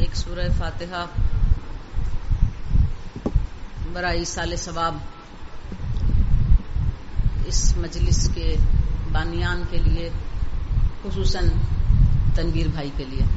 ایک سورہ فاتحہ برائے ایصال ثواب اس مجلس کے بانیان کے لیے، خصوصاً تنویر بھائی کے لیے۔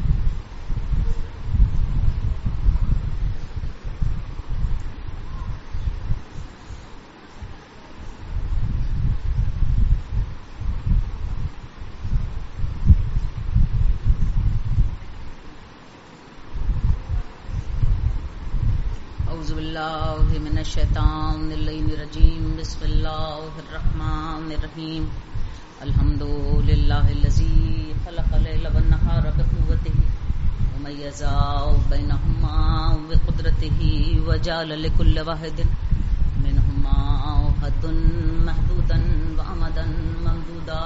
اعوذ باللہ من الشیطان الرجیم، بسم اللہ الرحمن الرحیم۔ الحمد للہ الذی خلق اللیل والنہار بقوتہ ومیز بینہما بقدرتہ وجعل لکل واحد منہما حدا محدودا وامدا ممدودا۔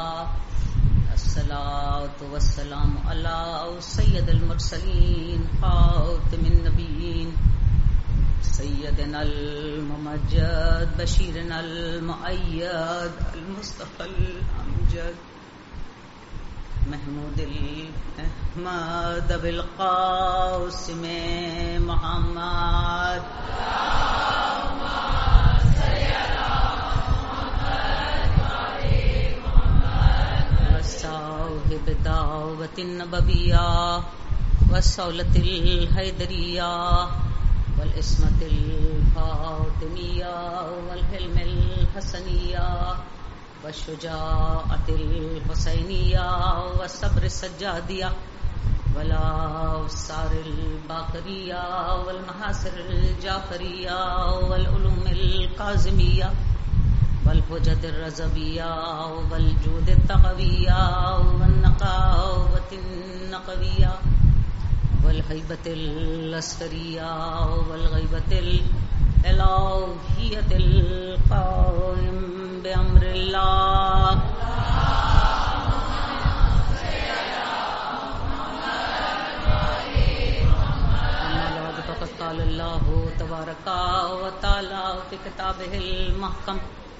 الصلاۃ والسلام علی سید المرسلین خاتم النبیین سیدنا الممجد بشیرنا المؤید المصطفى الامجد محمود الاحمد بالقاسم محمد صاحب دعوت النبویہ والصولة الحیدریہ والعصمت الفاطمیہ والحلم الحسنیہ والشجاعت الحسینیہ والصبر السجادیہ والآثار الباقریہ والمحاسر الجعفریہ والعلوم القاظمیہ والحجج الرضویہ والجود التقویہ والنقاوۃ النقویہ والہیبۃ العسکریہ والغیبۃ الالہیۃ القائم بامر اللہ۔ فقد قال اللہ تبارک و تعالی فی کتابہ المحکم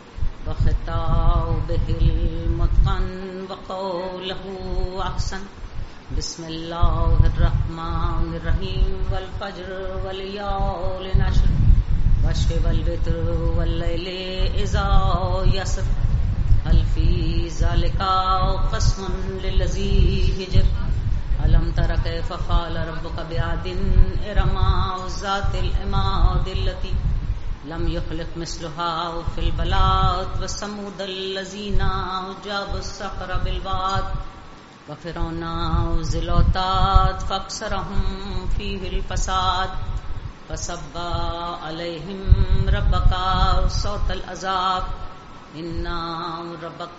وخطابہ المتقن وقولہ احسن۔ بسم اللہ الرحمن الرحیم والفجر والیال عشر والشفع والوتر واللیل اذا یسر هل فی ذلک قسم للذی حجر الم تر کیف فعل ربک بعاد ارم ذات العماد التی لم یخلق مثلها فی البلاد وثمود الذین جابوا الصخر بالواد وفرعون ذی الاوتاد فاکثرهم فیہ الفساد فصب علیہم ربک صوت العذاب ان ربک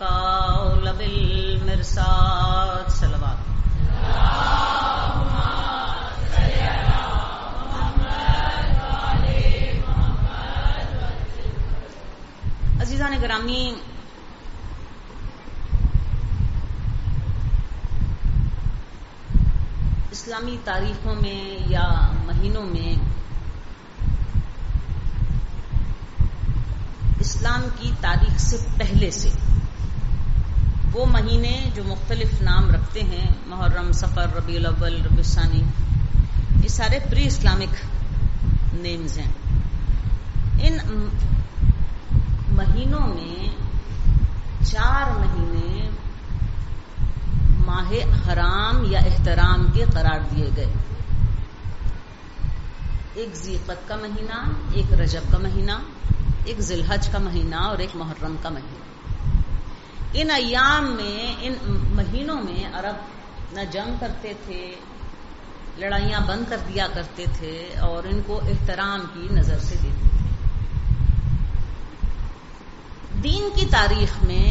لبالمرصاد۔ صلوات۔ عزیزان گرامی، اسلامی تاریخوں میں یا مہینوں میں اسلام کی تاریخ سے پہلے سے وہ مہینے جو مختلف نام رکھتے ہیں، محرم، صفر، ربیع الاول، ربیع الثانی، یہ سارے پری اسلامک نیمز ہیں۔ ان مہینوں میں 4 مہینے ماہ حرام یا احترام کے قرار دیے گئے، ایک ذی القعدہ کا مہینہ، ایک رجب کا مہینہ، ایک ذی الحج کا مہینہ اور ایک محرم کا مہینہ۔ ان ایام میں، ان مہینوں میں عرب نہ جنگ کرتے تھے، لڑائیاں بند کر دیا کرتے تھے اور ان کو احترام کی نظر سے دیتے تھے۔ دین کی تاریخ میں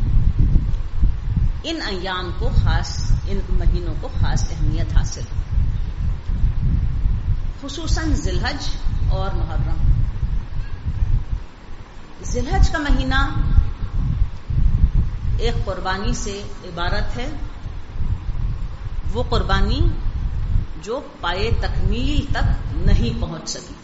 ان ایام کو خاص، ان مہینوں کو خاص اہمیت حاصل ہے، خصوصاً ذی الحج اور محرم۔ ذی الحج کا مہینہ ایک قربانی سے عبارت ہے، وہ قربانی جو پائے تکمیل تک نہیں پہنچ سکی،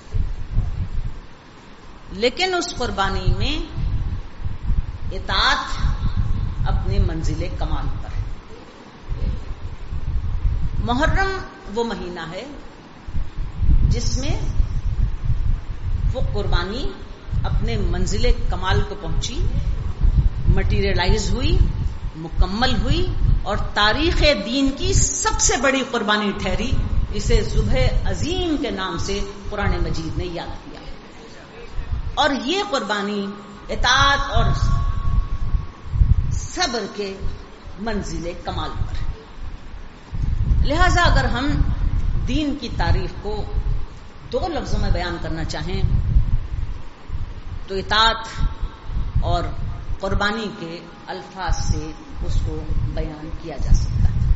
لیکن اس قربانی میں اطاعت اپنے منزل کمال پر ہے۔ محرم وہ مہینہ ہے جس میں وہ قربانی اپنے منزل کمال کو پہنچی، مٹیریلائز ہوئی، مکمل ہوئی اور تاریخ دین کی سب سے بڑی قربانی ٹھہری، جسے ذبح عظیم کے نام سے قرآن مجید نے یاد کیا۔ اور یہ قربانی اطاعت اور صبر کے منزل کمال پر ہے۔ لہذا اگر ہم دین کی تعریف کو 2 لفظوں میں بیان کرنا چاہیں تو اطاعت اور قربانی کے الفاظ سے اس کو بیان کیا جا سکتا ہے۔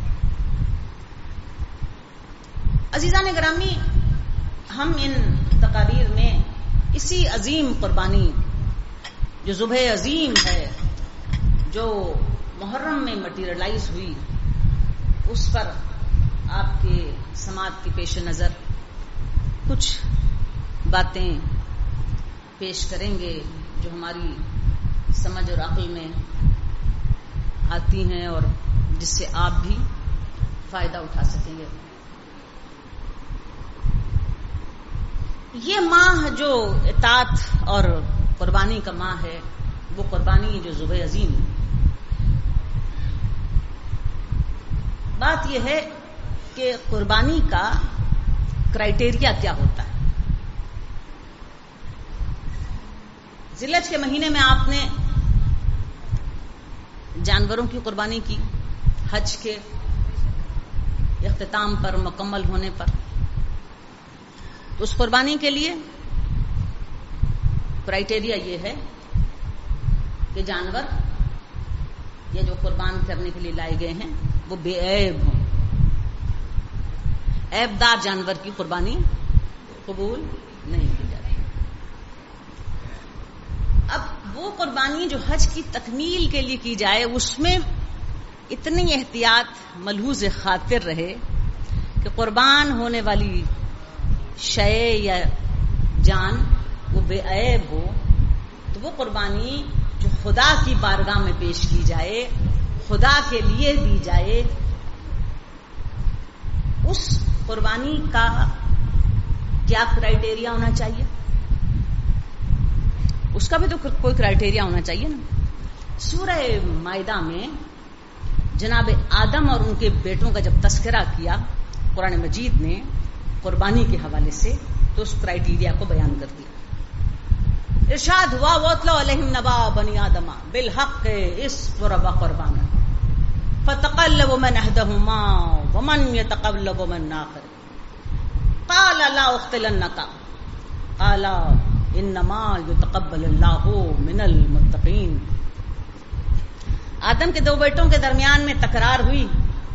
عزیزان گرامی، ہم ان تقاریر میں اسی عظیم قربانی جو ذبح عظیم ہے، جو محرم میں مٹیریلائز ہوئی، اس پر آپ کے سماعت کے پیش نظر کچھ باتیں پیش کریں گے جو ہماری سمجھ اور عقل میں آتی ہیں اور جس سے آپ بھی فائدہ اٹھا سکیں گے۔ یہ ماہ جو اطاعت اور قربانی کا ماہ ہے، وہ قربانی جو ذبح عظیم ہے۔ بات یہ ہے کہ قربانی کا کرائٹیریا کیا ہوتا ہے۔ ذی الحج کے مہینے میں آپ نے جانوروں کی قربانی کی، حج کے اختتام پر، مکمل ہونے پر، تو اس قربانی کے لیے کرائٹیریا یہ ہے کہ جانور یہ جو قربان کرنے کے لیے لائے گئے ہیں وہ بے عیب ہوں۔ عیب دار جانور کی قربانی قبول نہیں کی جاتی۔ اب وہ قربانی جو حج کی تکمیل کے لیے کی جائے، اس میں اتنی احتیاط ملحوظ خاطر رہے کہ قربان ہونے والی شے یا جان وہ بے عیب ہو، تو وہ قربانی جو خدا کی بارگاہ میں پیش کی جائے، خدا کے لیے دی جائے، اس قربانی کا کیا کرائٹیریا ہونا چاہیے؟ اس کا بھی تو کوئی کرائٹیریا ہونا چاہیے نا۔ سورہ مائدہ میں جناب آدم اور ان کے بیٹوں کا جب تذکرہ کیا قرآن مجید نے قربانی کے حوالے سے، تو اس کرائٹیریا کو بیان کر دیا۔ ارشاد ہوا وَاتْلُ عَلَيْهِمْ نَبَأَ بَنِي آدَمَ بِالْحَقِّ إِذْ قُرَبَا قُرْبَانًا فَتَقَبَّلَ مِنْ أَحَدِهُمَا وَمَنْ يَتَقَبَّلُ مِنْ الْآخَرِ قَالَ لَا أُقْتِلَنَّكَ قَالَ إِنَّمَا يُتَقَبَّلُ اللَّهُ مِنَ الْمُتَّقِينَ۔ آدم کے 2 بیٹوں کے درمیان میں تکرار ہوئی،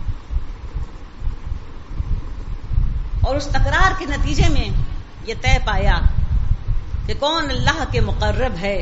اور اس تکرار کے نتیجے میں یہ طے پایا کہ کون اللہ کے مقرب ہے،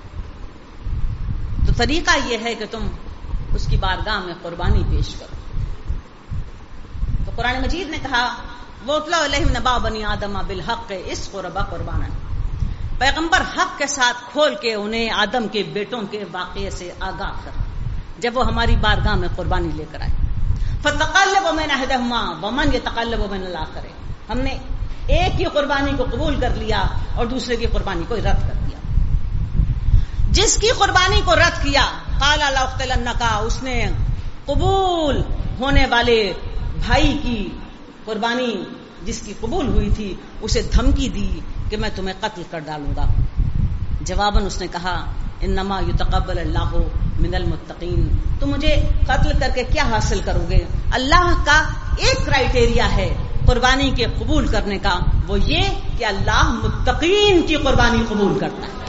تو طریقہ یہ ہے کہ تم اس کی بارگاہ میں قربانی پیش کرو۔ تو قرآن مجید نے کہا وَاتْلُ عَلَيْهِمْ نَبَأَ بَنِي آدَمَ بِالْحَقِّ إِذْ قُرَبَا قُرْبَانًا۔ پیغمبر حق کے ساتھ کھول کے انہیں آدم کے بیٹوں کے واقعے سے آگاہ کر، جب وہ ہماری بارگاہ میں قربانی لے کر آئے۔ فَتَقَلَّبَ مِنْ أَحَدِهُمَا وَمَنْ يَتَقَلَّبُ مِنَ الْآخَرِ۔ ہم نے ایک کی قربانی کو قبول کر لیا اور دوسرے کی قربانی کو رد کر دیا۔ جس کی قربانی کو رد کیا قَالَ لَأُقْتِلَنَّكَ، اس نے قبول ہونے والے بھائی کی قربانی جس کی قبول ہوئی تھی اسے دھمکی دی کہ میں تمہیں قتل کر ڈالوں گا۔ جواباً اس نے کہا انما یتقبل اللہ من المتقین، تو مجھے قتل کر کے کیا حاصل کرو گے؟ اللہ کا ایک کرائٹیریا ہے قربانی کے قبول کرنے کا، وہ یہ کہ اللہ متقین کی قربانی قبول کرتا ہے۔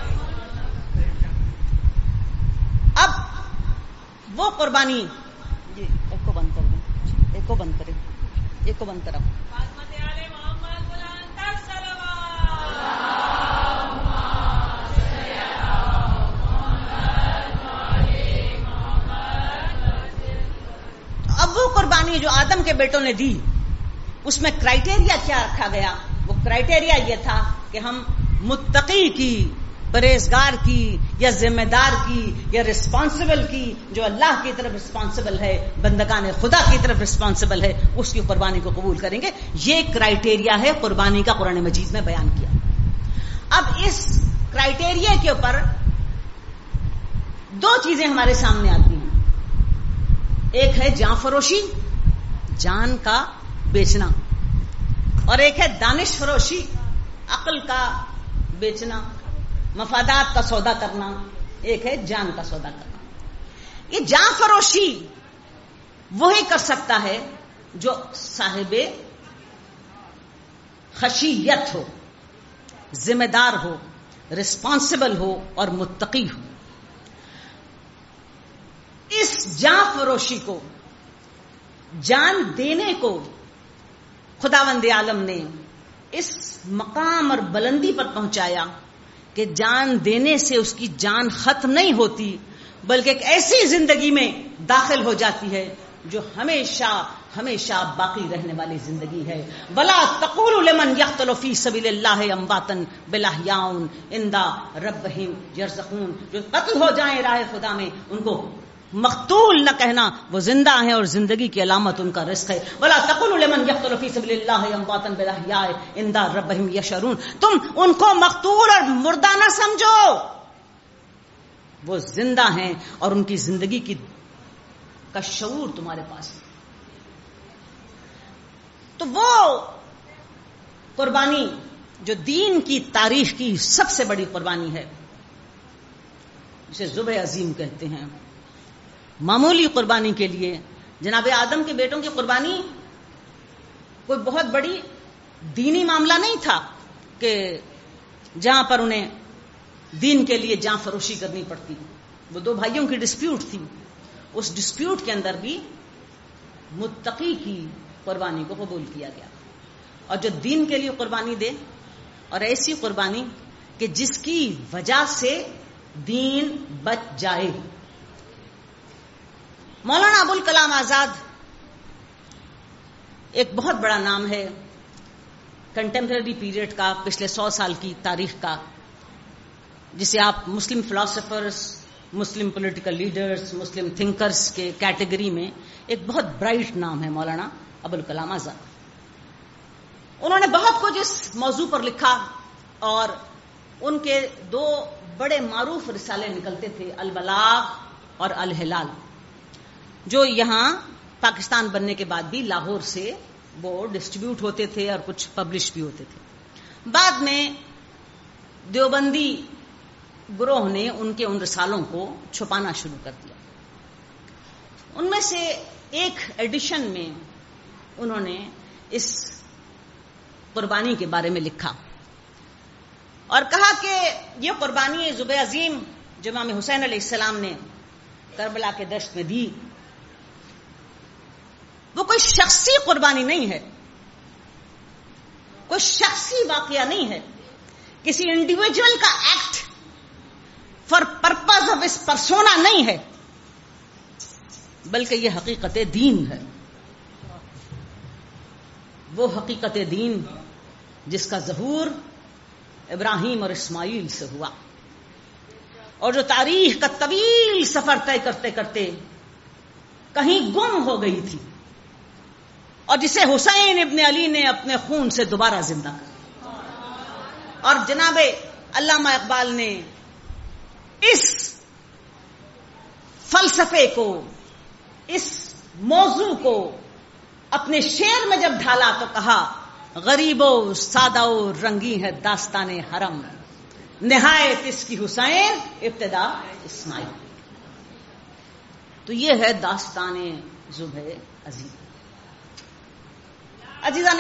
اب وہ قربانی، جی ایک کو بند کر دیں، ایک کو بند کریں، ایک کو بند کرو۔ اب وہ قربانی جو آدم کے بیٹوں نے دی، اس میں کرائٹیریا کیا رکھا گیا؟ وہ کرائٹیریا یہ تھا کہ ہم متقی کی پرہیزگار کی یا ذمہ دار کی یا رسپانسبل کی، جو اللہ کی طرف رسپانسبل ہے، بندگان خدا کی طرف رسپانسبل ہے، اس کی قربانی کو قبول کریں گے. یہ کرائیٹیریا ہے قربانی کا، قرآن مجید میں بیان کیا. اب اس کرائیٹیریا کے اوپر دو چیزیں ہمارے سامنے آتی ہیں. ایک ہے جان فروشی، جان کا بیچنا، اور ایک ہے دانش فروشی، عقل کا بیچنا، مفادات کا سودا کرنا. ایک ہے جان کا سودا کرنا. یہ جان فروشی وہی کر سکتا ہے جو صاحب خشیت ہو، ذمہ دار ہو، رسپانسبل ہو اور متقی ہو. اس جان فروشی کو، جان دینے کو خداوند عالم نے اس مقام اور بلندی پر پہنچایا کہ جان دینے سے اس کی جان ختم نہیں ہوتی، بلکہ ایک ایسی زندگی میں داخل ہو جاتی ہے جو ہمیشہ ہمیشہ باقی رہنے والی زندگی ہے. وَلَا تَقُولُوا لِمَنْ يَقْتُلُ فِي سَبِيلِ اللَّهِ أَمْوَاتٌ بَلْ أَحْيَاءٌ عِنْدَ رَبِّهِمْ يَرْزُقُونَ. جو قتل ہو جائیں راہ خدا میں، ان کو مقتول نہ کہنا، وہ زندہ ہیں اور زندگی کی علامت ان کا رزق ہے. وَلَا تَقُولُوا لِمَنْ يَقْتُلُ فِي سَبِيلِ اللَّهِ أَمْوَاتٌ بَلْ أَحْيَاءٌ عِنْدَ رَبِّهِمْ يَشْعُرُونَ. تم ان کو مقتول اور مردہ نہ سمجھو، وہ زندہ ہیں اور ان کی زندگی کا شعور تمہارے پاس ہے. تو وہ قربانی جو دین کی تاریخ کی سب سے بڑی قربانی ہے، جسے ذبح عظیم کہتے ہیں. معمولی قربانی کے لیے جناب آدم کے بیٹوں کی قربانی کوئی بہت بڑی دینی معاملہ نہیں تھا کہ جہاں پر انہیں دین کے لیے جان فروشی کرنی پڑتی. وہ دو بھائیوں کی ڈسپیوٹ تھی، اس ڈسپیوٹ کے اندر بھی متقی کی قربانی کو قبول کیا گیا. اور جو دین کے لیے قربانی دے، اور ایسی قربانی کہ جس کی وجہ سے دین بچ جائے. مولانا ابوالکلام آزاد ایک بہت بڑا نام ہے کنٹمپرری پیریڈ کا، پچھلے 100 سال کی تاریخ کا، جسے آپ مسلم فلاسفرز، مسلم پولیٹیکل لیڈرز، مسلم تھنکرز کے کیٹیگری میں ایک بہت برائٹ نام ہے مولانا ابوالکلام آزاد. انہوں نے بہت کچھ اس موضوع پر لکھا، اور ان کے دو بڑے معروف رسالے نکلتے تھے، البلاغ اور الہلال، جو یہاں پاکستان بننے کے بعد بھی لاہور سے وہ ڈسٹریبیوٹ ہوتے تھے اور کچھ پبلش بھی ہوتے تھے. بعد میں دیوبندی گروہ نے ان رسالوں کو چھپانا شروع کر دیا. ان میں سے ایک ایڈیشن میں انہوں نے اس قربانی کے بارے میں لکھا اور کہا کہ یہ قربانی ذبح عظیم جو امام حسین علیہ السلام نے کربلا کے دشت میں دی، وہ کوئی شخصی قربانی نہیں ہے، کوئی شخصی واقعہ نہیں ہے، کسی انڈیویجول کا ایکٹ فار پرپز آف اس پرسونا نہیں ہے، بلکہ یہ حقیقت دین ہے. وہ حقیقت دین جس کا ظہور ابراہیم اور اسماعیل سے ہوا، اور جو تاریخ کا طویل سفر طے کرتے کرتے کہیں گم ہو گئی تھی، اور جسے حسین ابن علی نے اپنے خون سے دوبارہ زندہ کیا. اور جناب علامہ اقبال نے اس فلسفے کو، اس موضوع کو اپنے شعر میں جب ڈھالا تو کہا، غریب و سادہ و رنگی ہے داستان حرم، نہایت اس کی حسین ابتدا اسماعیل. تو یہ ہے داستان ذبح عظیم. عزیزان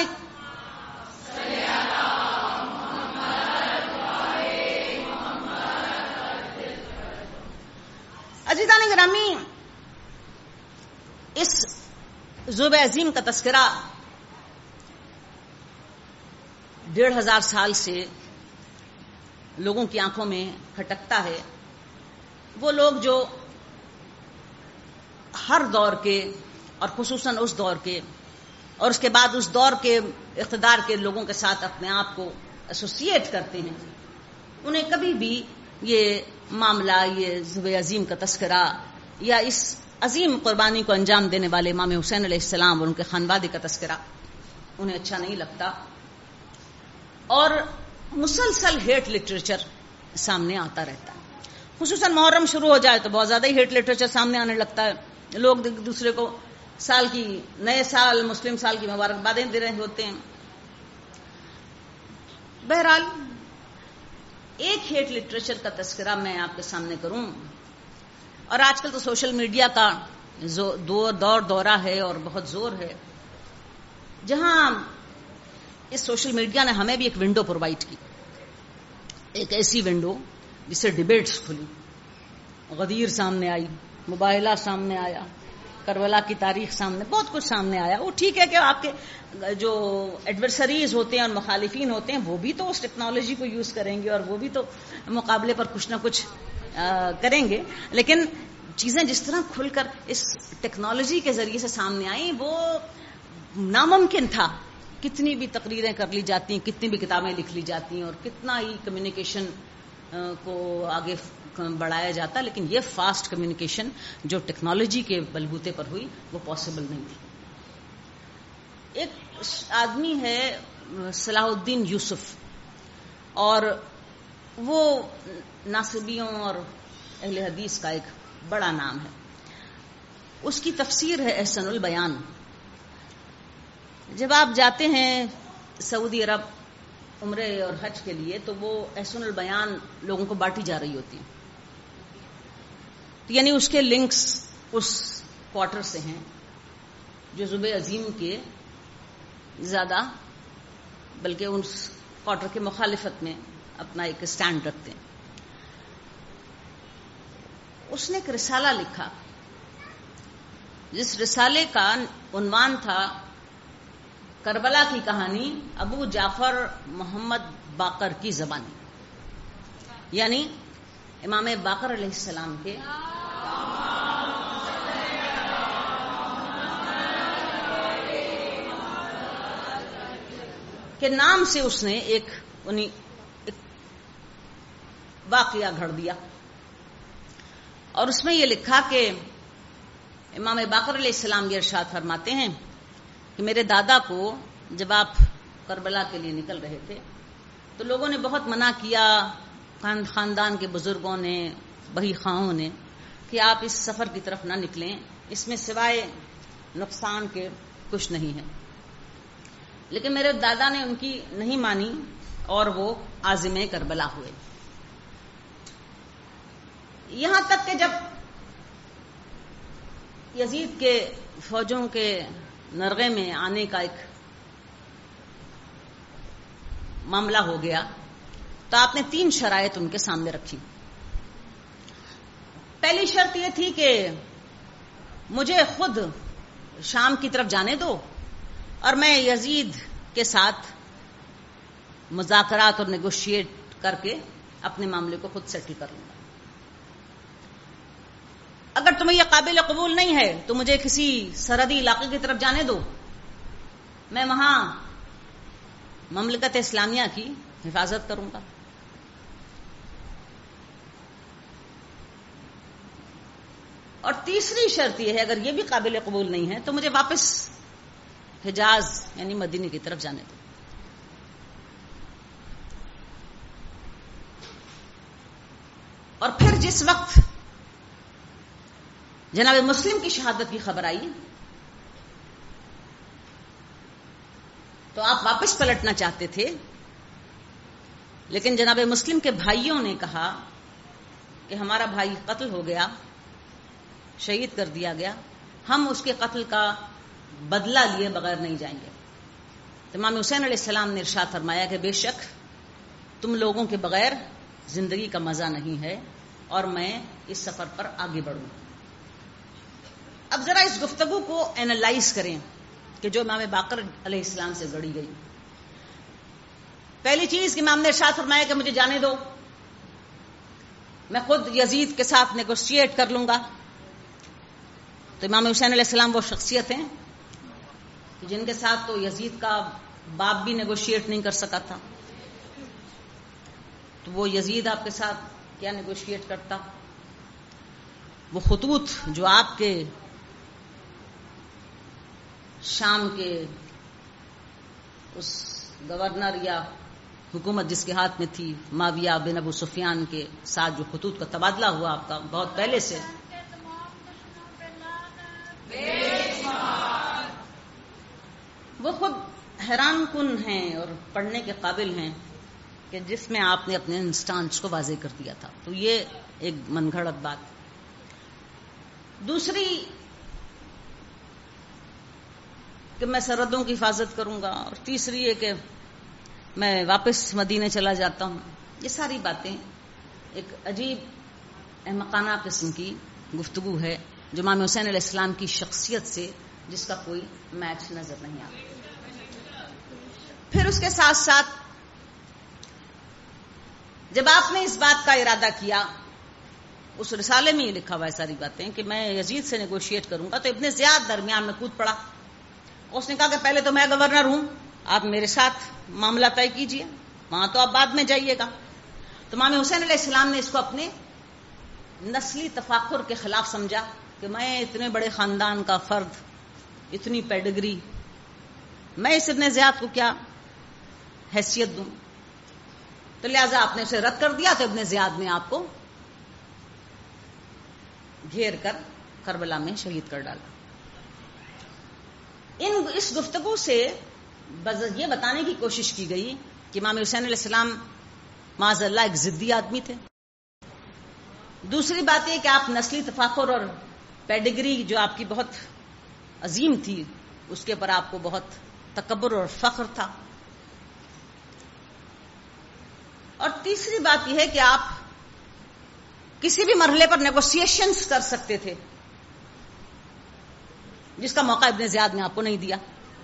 گرامی، اس ذبح عظیم کا تذکرہ 1500 سال سے لوگوں کی آنکھوں میں کھٹکتا ہے. وہ لوگ جو ہر دور کے، اور خصوصاً اس دور کے اور اس کے بعد اس دور کے اقتدار کے لوگوں کے ساتھ اپنے آپ کو ایسوسیٹ کرتے ہیں، انہیں کبھی بھی یہ معاملہ، یہ ذبح عظیم کا تذکرہ یا اس عظیم قربانی کو انجام دینے والے امام حسین علیہ السلام اور ان کے خانوادے کا تذکرہ انہیں اچھا نہیں لگتا، اور مسلسل ہیٹ لٹریچر سامنے آتا رہتا ہے. خصوصاً محرم شروع ہو جائے تو بہت زیادہ ہی ہیٹ لٹریچر سامنے آنے لگتا ہے. لوگ ایک دوسرے کو سال کی، نئے سال، مسلم سال کی مبارکبادیں دے رہے ہوتے ہیں. بہرحال ایک ہیٹ لٹریچر کا تذکرہ میں آپ کے سامنے کروں، اور آج کل تو سوشل میڈیا کا دورہ ہے اور بہت زور ہے، جہاں اس سوشل میڈیا نے ہمیں بھی ایک ونڈو پرووائڈ کی، ایک ایسی ونڈو جس سے ڈیبیٹس کھلی، غدیر سامنے آئی، مباہلہ سامنے آیا، کربلا کی تاریخ سامنے، بہت کچھ سامنے آیا. وہ ٹھیک ہے کہ آپ کے جو ایڈورسریز ہوتے ہیں اور مخالفین ہوتے ہیں وہ بھی تو اس ٹیکنالوجی کو یوز کریں گے اور وہ بھی تو مقابلے پر کچھ نہ کچھ کریں گے، لیکن چیزیں جس طرح کھل کر اس ٹیکنالوجی کے ذریعے سے سامنے آئیں وہ ناممکن تھا. کتنی بھی تقریریں کر لی جاتی ہیں، کتنی بھی کتابیں لکھ لی جاتی ہیں اور کتنا ہی کمیونیکیشن کو آگے بڑھایا جاتا، لیکن یہ فاسٹ کمیونیکیشن جو ٹیکنالوجی کے بلبوتے پر ہوئی وہ پاسبل نہیں تھی. ایک آدمی ہے صلاح الدین یوسف، اور وہ ناصبیوں اور اہل حدیث کا ایک بڑا نام ہے. اس کی تفسیر ہے احسن البیان. جب آپ جاتے ہیں سعودی عرب عمرے اور حج کے لیے تو وہ احسن البیان لوگوں کو بانٹی جا رہی ہوتی ہیں، یعنی اس کے لنکس اس کوارٹر سے ہیں جو ذبح عظیم کے زیادہ، بلکہ اس کوارٹر کے مخالفت میں اپنا ایک سٹینڈ رکھتے ہیں. اس نے ایک رسالہ لکھا جس رسالے کا عنوان تھا کربلا کی کہانی ابو جعفر محمد باقر کی زبانی، یعنی امام باقر علیہ السلام کے نام سے اس نے ایک واقعہ گھڑ دیا، اور اس میں یہ لکھا کہ امام باقر علیہ السلام یہ ارشاد فرماتے ہیں کہ میرے دادا کو جب آپ کربلا کے لیے نکل رہے تھے تو لوگوں نے بہت منع کیا، خاندان کے بزرگوں نے، بہی خواہوں نے، کہ آپ اس سفر کی طرف نہ نکلیں، اس میں سوائے نقصان کے کچھ نہیں ہے. لیکن میرے دادا نے ان کی نہیں مانی اور وہ عازم کربلا ہوئے. یہاں تک کہ جب یزید کے فوجوں کے نرغے میں آنے کا ایک معاملہ ہو گیا تو آپ نے 3 شرائط ان کے سامنے رکھی. پہلی شرط یہ تھی کہ مجھے خود شام کی طرف جانے دو اور میں یزید کے ساتھ مذاکرات اور نیگوشیٹ کر کے اپنے معاملے کو خود سیٹل کر لوں گا. اگر تمہیں یہ قابل قبول نہیں ہے تو مجھے کسی سرحدی علاقے کی طرف جانے دو، میں وہاں مملکت اسلامیہ کی حفاظت کروں گا. اور تیسری شرط یہ ہے اگر یہ بھی قابل قبول نہیں ہے تو مجھے واپس حجاز یعنی مدینے کی طرف جانے دو. اور پھر جس وقت جناب مسلم کی شہادت کی خبر آئی تو آپ واپس پلٹنا چاہتے تھے، لیکن جناب مسلم کے بھائیوں نے کہا کہ ہمارا بھائی قتل ہو گیا، شہید کر دیا گیا، ہم اس کے قتل کا بدلہ لیے بغیر نہیں جائیں گے. امام حسین علیہ السلام نے ارشاد فرمایا کہ بے شک تم لوگوں کے بغیر زندگی کا مزہ نہیں ہے اور میں اس سفر پر آگے بڑھوں. اب ذرا اس گفتگو کو اینالائز کریں کہ جو امام باقر علیہ السلام سے گڑی گئی. پہلی چیز کہ امام نے ارشاد فرمایا کہ مجھے جانے دو، میں خود یزید کے ساتھ نیگوشیٹ کر لوں گا. تو امام حسین علیہ السلام وہ شخصیت ہیں جن کے ساتھ تو یزید کا باپ بھی نیگوشیٹ نہیں کر سکا تھا، تو وہ یزید آپ کے ساتھ کیا نیگوشیٹ کرتا؟ وہ خطوط جو آپ کے شام کے اس گورنر یا حکومت جس کے ہاتھ میں تھی معاویہ بن ابو سفیان کے ساتھ جو خطوط کا تبادلہ ہوا آپ کا بہت پہلے سے، وہ خود حیران کن ہیں اور پڑھنے کے قابل ہیں کہ جس میں آپ نے اپنے انسٹانس کو واضح کر دیا تھا. تو یہ ایک من گھڑت بات. دوسری کہ میں سرحدوں کی حفاظت کروں گا، اور تیسری ہے کہ میں واپس مدینے چلا جاتا ہوں. یہ ساری باتیں ایک عجیب احمقانہ قسم کی گفتگو ہے جو امام حسین علیہ السلام کی شخصیت سے جس کا کوئی میچ نظر نہیں آتا. پھر اس کے ساتھ ساتھ جب آپ نے اس بات کا ارادہ کیا، اس رسالے میں یہ لکھا ہوا ہے ساری باتیں کہ میں یزید سے نیگوشیٹ کروں گا، تو ابن زیاد درمیان میں کود پڑا. اس نے کہا کہ پہلے تو میں گورنر ہوں، آپ میرے ساتھ معاملہ طے کیجئے، وہاں تو آپ بعد میں جائیے گا. تو امام حسین علیہ السلام نے اس کو اپنے نسلی تفاخر کے خلاف سمجھا کہ میں اتنے بڑے خاندان کا فرد، اتنی پیڈگری، میں اس ابن زیاد کو کیا حیثیت دوں. تو لہذا آپ نے اسے رد کر دیا. تو ابن زیاد نے آپ کو گھیر کر کربلا میں شہید کر ڈالا. اس گفتگو سے یہ بتانے کی کوشش کی گئی کہ امام حسین علیہ السلام معاذ اللہ ایک ضدی آدمی تھے. دوسری بات یہ کہ آپ نسلی تفاخر اور پیڈگری جو آپ کی بہت عظیم تھی، اس کے پر آپ کو بہت تکبر اور فخر تھا. اور تیسری بات یہ ہے کہ آپ کسی بھی مرحلے پر نیگوسیشنز کر سکتے تھے، جس کا موقع ابن زیاد نے آپ کو نہیں دیا.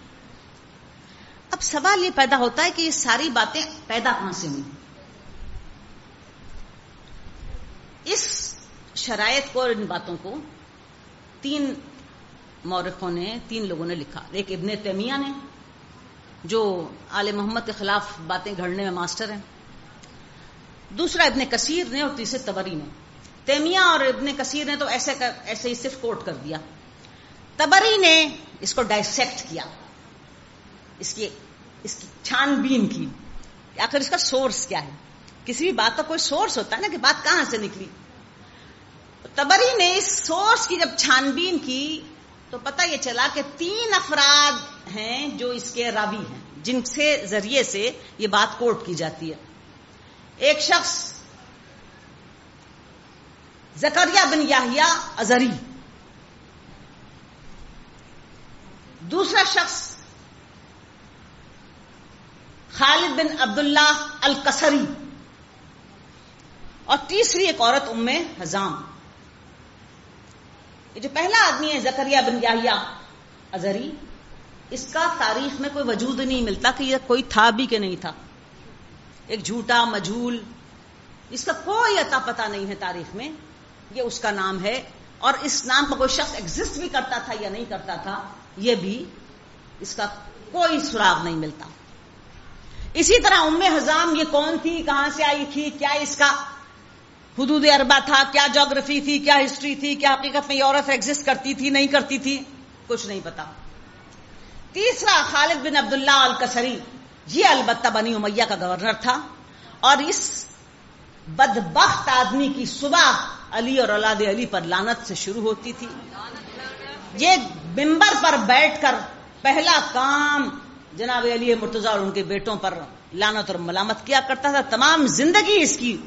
اب سوال یہ پیدا ہوتا ہے کہ یہ ساری باتیں پیدا کہاں سے ہوئی؟ اس شرائط کو اور ان باتوں کو تین مورخوں نے، تین لوگوں نے لکھا. ایک ابن تیمیہ نے جو آل محمد کے خلاف باتیں گھڑنے میں ماسٹر ہیں، دوسرا ابن کثیر نے، اور تیسرے طبری نے. تیمیہ اور ابن کثیر نے تو ایسے ہی صرف کوٹ کر دیا. طبری نے اس کو ڈائسیکٹ کیا، اس کی چھان بین کی کہ آخر اس کا سورس کیا ہے. کسی بھی بات کا کوئی سورس ہوتا ہے نا، کہ بات کہاں سے نکلی. طبری نے اس سورس کی جب چھان بین کی تو پتہ یہ چلا کہ 3 افراد ہیں جو اس کے راوی ہیں، جن سے ذریعے سے یہ بات کوٹ کی جاتی ہے. ایک شخص زکریا بن یحییٰ ازری، دوسرا شخص خالد بن عبداللہ القصری، اور تیسری ایک عورت ام حزام. یہ جو پہلا آدمی ہے زکریا بن یحییٰ ازری، اس کا تاریخ میں کوئی وجود نہیں ملتا کہ یہ کوئی تھا بھی کہ نہیں تھا. ایک جھوٹا مجہول، اس کا کوئی عطا پتہ نہیں ہے تاریخ میں. یہ اس کا نام ہے، اور اس نام پر کوئی شخص ایگزسٹ بھی کرتا تھا یا نہیں کرتا تھا یہ بھی اس کا کوئی سراغ نہیں ملتا. اسی طرح ام حزام یہ کون تھی، کہاں سے آئی تھی، کیا اس کا حدود اربع تھا، کیا جغرافی تھی، کیا ہسٹری تھی، کیا حقیقت میں یہ عورت ایگزسٹ کرتی تھی نہیں کرتی تھی، کچھ نہیں پتا. تیسرا خالد بن عبداللہ القصری، یہ البتہ بنی امیہ کا گورنر تھا، اور اس بدبخت آدمی کی صبح علی اور اولاد علی پر لعنت سے شروع ہوتی تھی. یہ منبر پر بیٹھ کر پہلا کام جناب علی مرتضیٰ اور ان کے بیٹوں پر لعنت اور ملامت کیا کرتا تھا. تمام زندگی اس کی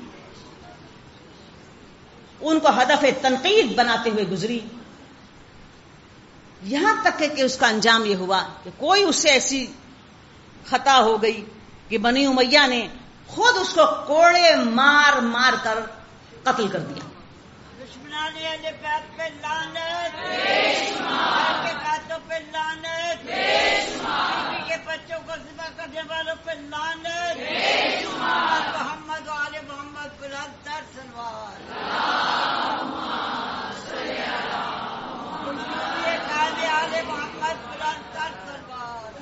ان کو ہدف تنقید بناتے ہوئے گزری، یہاں تک کہ اس کا انجام یہ ہوا کہ کوئی اس سے ایسی خطا ہو گئی کہ بنی امیہ نے خود اس کو کوڑے مار مار کر قتل کر دیا. کے بچوں کو ذبح کرنے والوں پہ لعنت، محمد و آل محمد بلندتر سلوات. آل محمد بلندتر سلوات.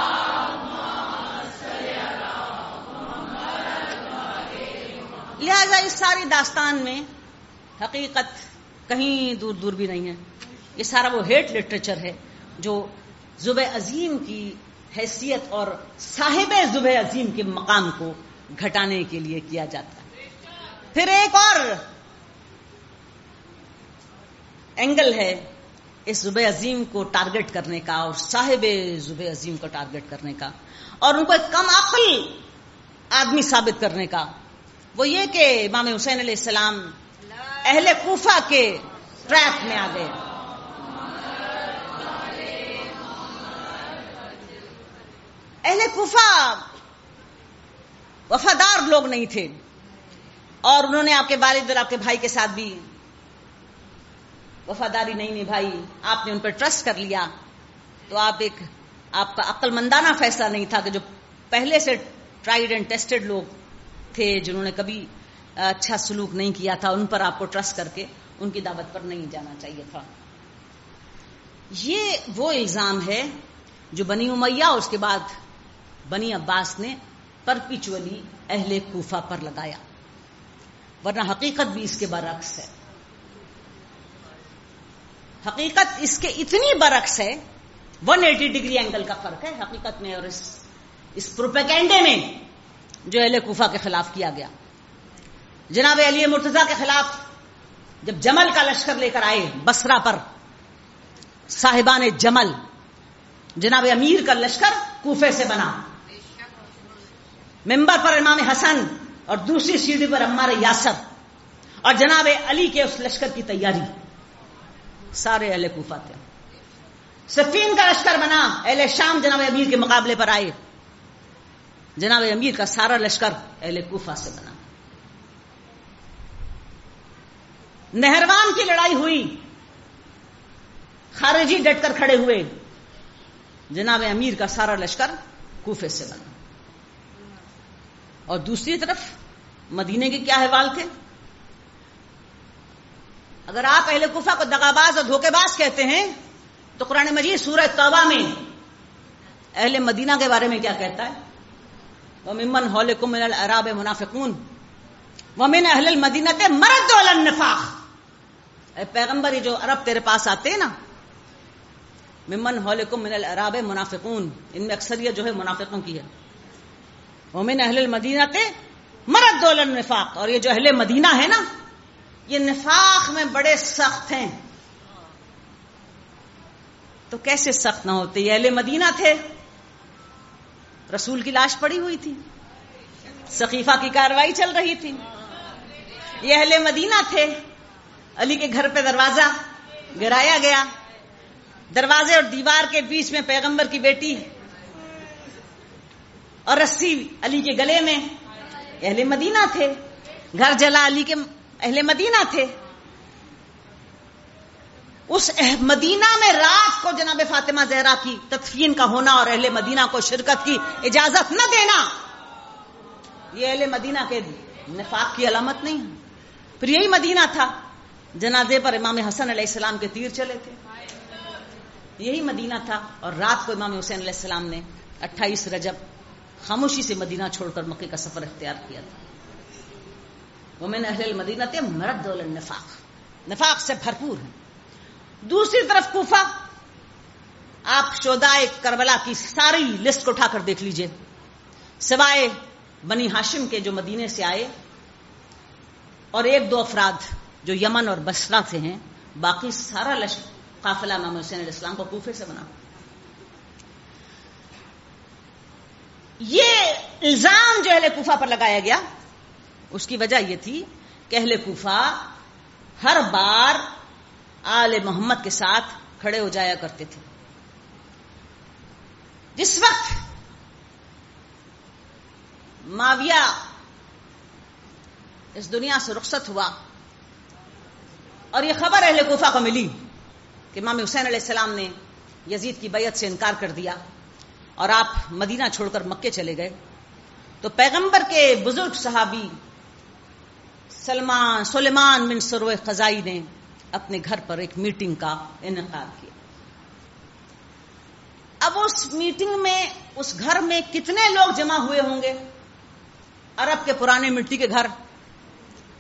لہذا لہذا اس ساری داستان میں حقیقت کہیں دور دور بھی نہیں ہے. یہ سارا وہ ہیٹ لٹریچر ہے جو ذبح عظیم کی حیثیت اور صاحب ذبح عظیم کے مقام کو گھٹانے کے لیے کیا جاتا ہے. پھر ایک اور اینگل ہے اس ذبح عظیم کو ٹارگٹ کرنے کا اور صاحب ذبح عظیم کو ٹارگٹ کرنے کا اور ان کو ایک کم عقل آدمی ثابت کرنے کا. وہ یہ کہ امام حسین علیہ السلام اہل کوفہ کے ٹریپ میں آ گئے. اہل کوفہ وفادار لوگ نہیں تھے اور انہوں نے آپ کے والد اور آپ کے بھائی کے ساتھ بھی وفاداری نہیں نبھائی. آپ نے ان پر ٹرسٹ کر لیا تو آپ کا عقل مندانہ فیصلہ نہیں تھا کہ جو پہلے سے ٹرائیڈ اینڈ ٹیسٹڈ لوگ تھے جنہوں نے کبھی اچھا سلوک نہیں کیا تھا ان پر آپ کو ٹرسٹ کر کے ان کی دعوت پر نہیں جانا چاہیے تھا. یہ وہ الزام ہے جو بنی امیہ اور اس کے بعد بنی عباس نے پرپیچولی اہل کوفہ پر لگایا، ورنہ حقیقت بھی اس کے برعکس ہے. حقیقت اس کے اتنی برعکس ہے، 180 ڈگری اینگل کا فرق ہے حقیقت میں اور اس پروپیگنڈے میں جو اہل کوفہ کے خلاف کیا گیا. جناب علی مرتضیٰ کے خلاف جب جمل کا لشکر لے کر آئے بصرہ پر صاحبان جمل، جناب امیر کا لشکر کوفے سے بنا. ممبر پر امام حسن اور دوسری سیڑھی پر عمار یاسر اور جناب علی کے اس لشکر کی تیاری سارے اہل کوفہ تھے. صفین کا لشکر بنا، اہل شام جناب امیر کے مقابلے پر آئے. جناب امیر کا سارا لشکر اہل کوفہ سے بنا. نہروان کی لڑائی ہوئی، خارجی ڈٹ کر کھڑے ہوئے، جناب امیر کا سارا لشکر کوفے سے بنا. اور دوسری طرف مدینے کے کیا احوال تھے؟ اگر آپ اہل کوفہ کو دغاباز اور دھوکے باز کہتے ہیں تو قرآن مجید سورہ توبہ میں اہل مدینہ کے بارے میں کیا کہتا ہے؟ وَمِمَّنْ حَوْلَكُم مِّنَ الْأَعْرَابِ مُنَافِقُونَ وَمِنْ أَهْلِ الْمَدِينَةِ مَرَدُوا عَلَى النِّفَاقِ. اے پیغمبر، یہ جو عرب تیرے پاس آتے ہیں نا، ممن حولکم من العراب منافقون، ان میں اکثریت جو ہے منافقوں کی ہے. ومن اہل المدینہ مردوا علی النفاق، اور یہ جو اہل مدینہ ہے نا یہ نفاق میں بڑے سخت ہیں. تو کیسے سخت نہ ہوتے؟ یہ اہل مدینہ تھے، رسول کی لاش پڑی ہوئی تھی، سقیفہ کی کارروائی چل رہی تھی. یہ اہل مدینہ تھے، علی کے گھر پہ دروازہ گرایا گیا، دروازے اور دیوار کے بیچ میں پیغمبر کی بیٹی اور رسی علی کے گلے میں. اہل مدینہ تھے. گھر جلا، علی کے اہل مدینہ تھے. اس مدینہ میں رات کو جناب فاطمہ زہرا کی تدفین کا ہونا اور اہل مدینہ کو شرکت کی اجازت نہ دینا، یہ اہل مدینہ کے نفاق کی علامت نہیں ہے. پھر یہی مدینہ تھا جنازے پر امام حسن علیہ السلام کے تیر چلے تھے، یہی مدینہ تھا. اور رات کو امام حسین علیہ السلام نے 28 رجب خاموشی سے مدینہ چھوڑ کر مکے کا سفر اختیار کیا تھا. ومن اہل المدینہ مردوا علی النفاق، نفاق سے بھرپور ہے. دوسری طرف کوفہ، آپ شہدائے کربلا کی ساری لسٹ کو اٹھا کر دیکھ لیجئے، سوائے بنی ہاشم کے جو مدینے سے آئے اور 1-2 افراد جو یمن اور بصرہ سے ہیں، باقی سارا قافلہ امام حسین علیہ السلام کو کوفے سے بنا. یہ الزام جو اہل کوفہ پر لگایا گیا اس کی وجہ یہ تھی کہ اہل کوفہ ہر بار آل محمد کے ساتھ کھڑے ہو جایا کرتے تھے. جس وقت معاویہ اس دنیا سے رخصت ہوا اور یہ خبر اہل کوفہ کو ملی کہ امام حسین علیہ السلام نے یزید کی بیعت سے انکار کر دیا اور آپ مدینہ چھوڑ کر مکے چلے گئے، تو پیغمبر کے بزرگ صحابی سلیمان بن سروہ خزائی نے اپنے گھر پر ایک میٹنگ کا انعقاد کیا. اب اس میٹنگ میں اس گھر میں کتنے لوگ جمع ہوئے ہوں گے؟ عرب کے پرانے مٹی کے گھر،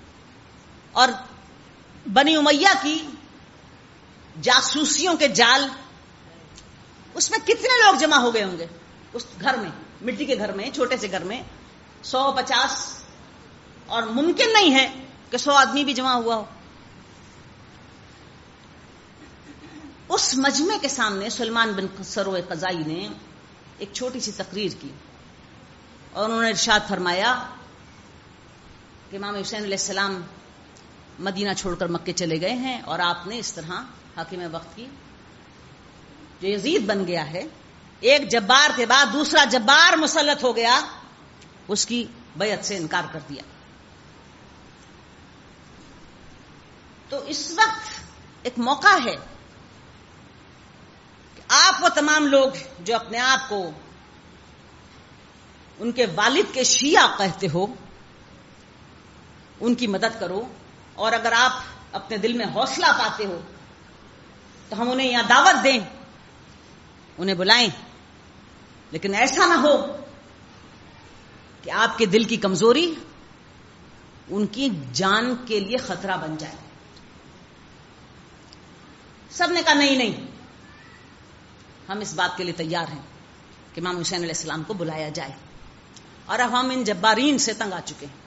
اور بنی امیہ کی جاسوسیوں کے جال، اس میں کتنے لوگ جمع ہو گئے ہوں گے اس گھر میں، مٹی کے گھر میں، چھوٹے سے گھر میں 150، اور ممکن نہیں ہے کہ 100 آدمی بھی جمع ہوا ہو. اس مجمع کے سامنے سلیمان بن سروِ قضائی نے ایک چھوٹی سی تقریر کی اور انہوں نے ارشاد فرمایا کہ امام حسین علیہ السلام مدینہ چھوڑ کر مکے چلے گئے ہیں، اور آپ نے اس طرح حاکم وقت کی جو یزید بن گیا ہے، ایک جبار کے بعد دوسرا جبار مسلط ہو گیا، اس کی بیعت سے انکار کر دیا. تو اس وقت ایک موقع ہے کہ آپ وہ تمام لوگ جو اپنے آپ کو ان کے والد کے شیعہ کہتے ہو، ان کی مدد کرو، اور اگر آپ اپنے دل میں حوصلہ پاتے ہو تو ہم انہیں یہاں دعوت دیں، انہیں بلائیں، لیکن ایسا نہ ہو کہ آپ کے دل کی کمزوری ان کی جان کے لیے خطرہ بن جائے. سب نے کہا نہیں نہیں، ہم اس بات کے لیے تیار ہیں کہ امام حسین علیہ السلام کو بلایا جائے، اور اب ہم ان جبارین سے تنگ آ چکے ہیں.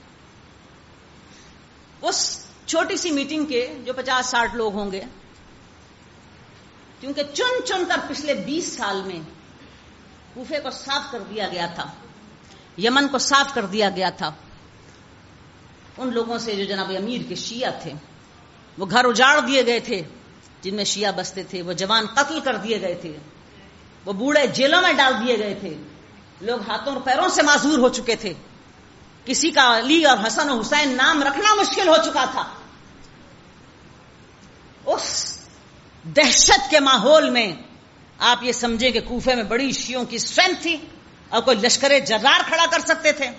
اس چھوٹی سی میٹنگ کے جو 50-60 لوگ ہوں گے، کیونکہ چن چن کر پچھلے 20 سال میں کوفے کو صاف کر دیا گیا تھا، یمن کو صاف کر دیا گیا تھا، ان لوگوں سے جو جناب امیر کے شیعہ تھے، وہ گھر اجاڑ دیے گئے تھے جن میں شیعہ بستے تھے، وہ جوان قتل کر دیے گئے تھے، وہ بوڑھے جیلوں میں ڈال دیے گئے تھے، لوگ ہاتھوں اور پیروں سے معذور ہو چکے تھے، کسی کا علی اور حسن و حسین نام رکھنا مشکل ہو چکا تھا. اس دہشت کے ماحول میں آپ یہ سمجھیں کہ کوفے میں بڑی شیعوں کی اسٹرینتھ تھی اور کوئی لشکر جرار کھڑا کر سکتے تھے؟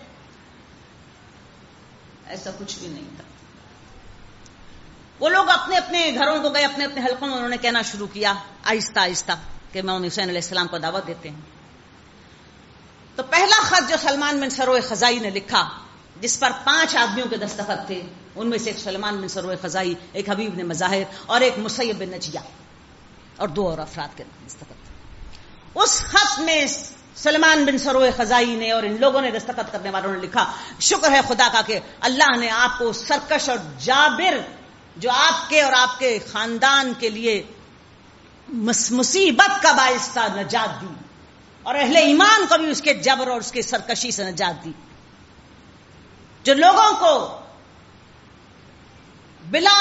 ایسا کچھ بھی نہیں تھا. وہ لوگ اپنے اپنے گھروں کو گئے، اپنے اپنے حلقوں میں انہوں نے کہنا شروع کیا آہستہ آہستہ کہ امام حسین علیہ السلام کو دعوت دیتے ہیں. تو پہلا خط جو سلیمان بن سروِ قضائی نے لکھا، جس پر 5 آدمیوں کے دستخط تھے، ان میں سے ایک سلیمان بن سروِ قضائی، ایک حبیب بن مظاہر اور ایک مسیب بن نجیہ، اور 2 اور افراد کے دستخط تھے. اس خط میں سلیمان بن سروِ قضائی نے اور ان لوگوں نے، دستخط کرنے والوں نے لکھا، شکر ہے خدا کا کہ اللہ نے آپ کو سرکش اور جابر، جو آپ کے اور آپ کے خاندان کے لیے مصیبت کا باعث تھا، نجات دی، اور اہل ایمان کو بھی اس کے جبر اور اس کی سرکشی سے نجات دی. جو لوگوں کو بلا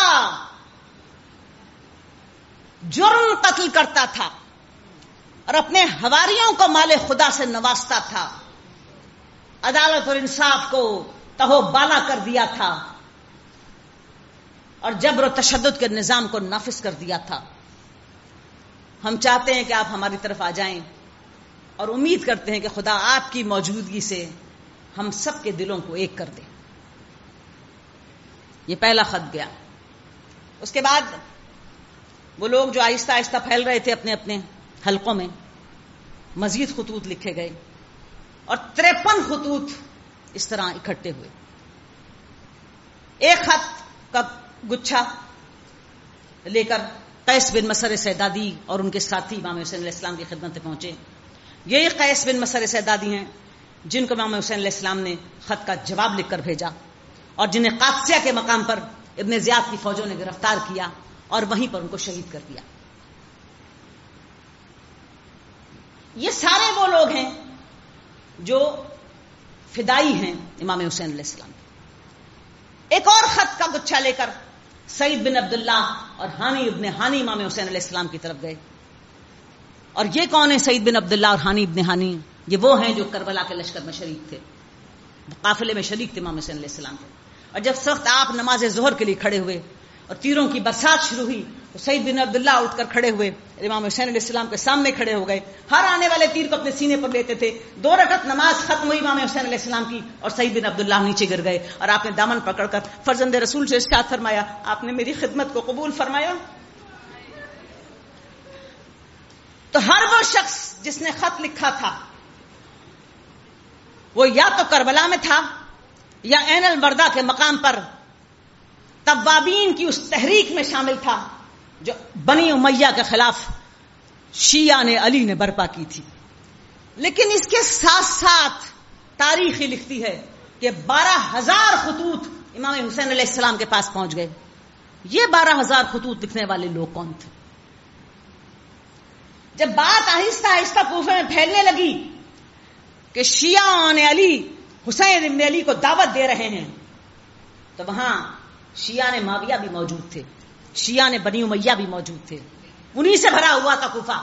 جرم قتل کرتا تھا اور اپنے حواریوں کو مال خدا سے نوازتا تھا، عدالت اور انصاف کو تہو بالا کر دیا تھا اور جبر و تشدد کے نظام کو نافذ کر دیا تھا. ہم چاہتے ہیں کہ آپ ہماری طرف آ جائیں اور امید کرتے ہیں کہ خدا آپ کی موجودگی سے ہم سب کے دلوں کو ایک کر دے. یہ پہلا خط گیا. اس کے بعد وہ لوگ جو آہستہ آہستہ پھیل رہے تھے اپنے اپنے حلقوں میں، مزید خطوط لکھے گئے اور 53 خطوط اس طرح اکٹھے ہوئے. ایک خط کا گچھا لے کر قیس بن مسر سیدادی اور ان کے ساتھی امام حسین علیہ السلام کی خدمت میں پہنچے. یہی قیس بن مسر سیدادی ہیں جن کو امام حسین علیہ السلام نے خط کا جواب لکھ کر بھیجا اور جنہیں قادسیہ کے مقام پر ابن زیاد کی فوجوں نے گرفتار کیا اور وہیں پر ان کو شہید کر دیا. یہ سارے وہ لوگ ہیں جو فدائی ہیں امام حسین علیہ السلام. ایک اور خط کا گچھا لے کر سعید بن عبداللہ اور ہانی ابن ہانی امام حسین علیہ السلام کی طرف گئے. اور یہ کون ہے سعید بن عبداللہ اور ہانی ابن ہانی؟ یہ وہ ہیں جو کربلا کے لشکر میں شریک تھے، قافلے میں شریک تھے امام حسین علیہ السلام کے. اور جب سخت آپ نماز ظہر کے لیے کھڑے ہوئے اور تیروں کی برسات شروع ہوئی تو سعید بن عبداللہ اٹھ کر کھڑے ہوئے، امام حسین علیہ السلام کے سامنے کھڑے ہو گئے، ہر آنے والے تیر کو اپنے سینے پر لیتے تھے. 2 رکعت نماز ختم ہوئی امام حسین علیہ السلام کی اور سعید بن عبداللہ نیچے گر گئے اور آپ نے دامن پکڑ کر فرزند رسول سے ارشاد فرمایا، آپ نے میری خدمت کو قبول فرمایا. تو ہر وہ شخص جس نے خط لکھا تھا وہ یا تو کربلا میں تھا یا عین البردہ کے مقام پر توابین کی اس تحریک میں شامل تھا جو بنی امیہ کے خلاف شیعہ نے علی نے برپا کی تھی. لیکن اس کے ساتھ ساتھ تاریخ ہی لکھتی ہے کہ 12,000 خطوط امام حسین علیہ السلام کے پاس پہنچ گئے. یہ 12,000 خطوط لکھنے والے لوگ کون تھے؟ جب بات آہستہ آہستہ کوفے میں پھیلنے لگی کہ شیعہ نے علی حسین ابن علی کو دعوت دے رہے ہیں، تو وہاں شیعہ نے معاویہ بھی موجود تھے، شیعہ نے بنی امیہ بھی موجود تھے، انہی سے بھرا ہوا تھا کوفہ.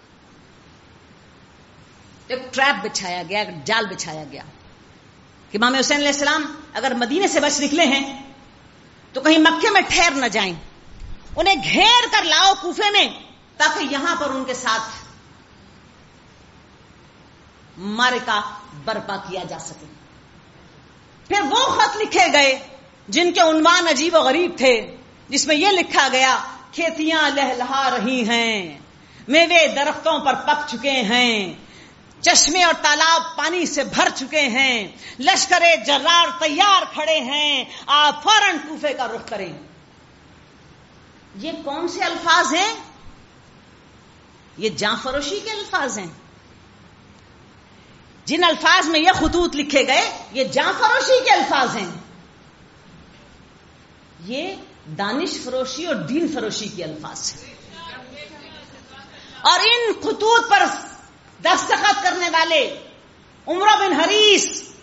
ایک ٹریپ بچھایا گیا، ایک جال بچھایا گیا کہ امام حسین علیہ السلام اگر مدینے سے بچ نکلے ہیں تو کہیں مکے میں ٹھہر نہ جائیں، انہیں گھیر کر لاؤ کوفے میں تاکہ یہاں پر ان کے ساتھ معرکہ برپا کیا جا سکے. پھر وہ خط لکھے گئے جن کے عنوان عجیب و غریب تھے، جس میں یہ لکھا گیا: کھیتیاں لہلہا رہی ہیں، میوے درختوں پر پک چکے ہیں، چشمے اور تالاب پانی سے بھر چکے ہیں، لشکر جرار تیار کھڑے ہیں، آپ فوراً کوفے کا رخ کریں. یہ کون سے الفاظ ہیں؟ یہ جاں فروشی کے الفاظ ہیں. جن الفاظ میں یہ خطوط لکھے گئے یہ جاں فروشی کے الفاظ ہیں. یہ دانش فروشی اور دین فروشی کے الفاظ ہیں. اور ان خطوط پر دستخط کرنے والے عمرو بن حریث،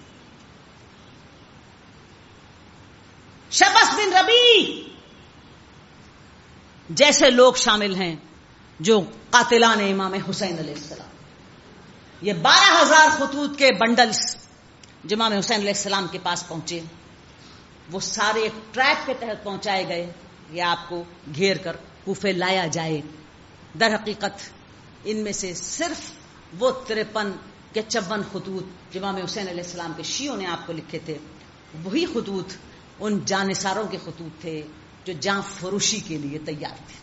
شبس بن ربیع جیسے لوگ شامل ہیں جو قاتلان امام حسین علیہ السلام. یہ 12,000 خطوط کے بنڈلز جو امام حسین علیہ السلام کے پاس پہنچے، وہ سارے ایک ٹریک کے تحت پہنچائے گئے کہ آپ کو گھیر کر کوفے لایا جائے. در حقیقت ان میں سے صرف وہ 53 کے 54 خطوط جو امام حسین علیہ السلام کے شیعوں نے آپ کو لکھے تھے، وہی خطوط ان جانثاروں کے خطوط تھے جو جاں فروشی کے لیے تیار تھے.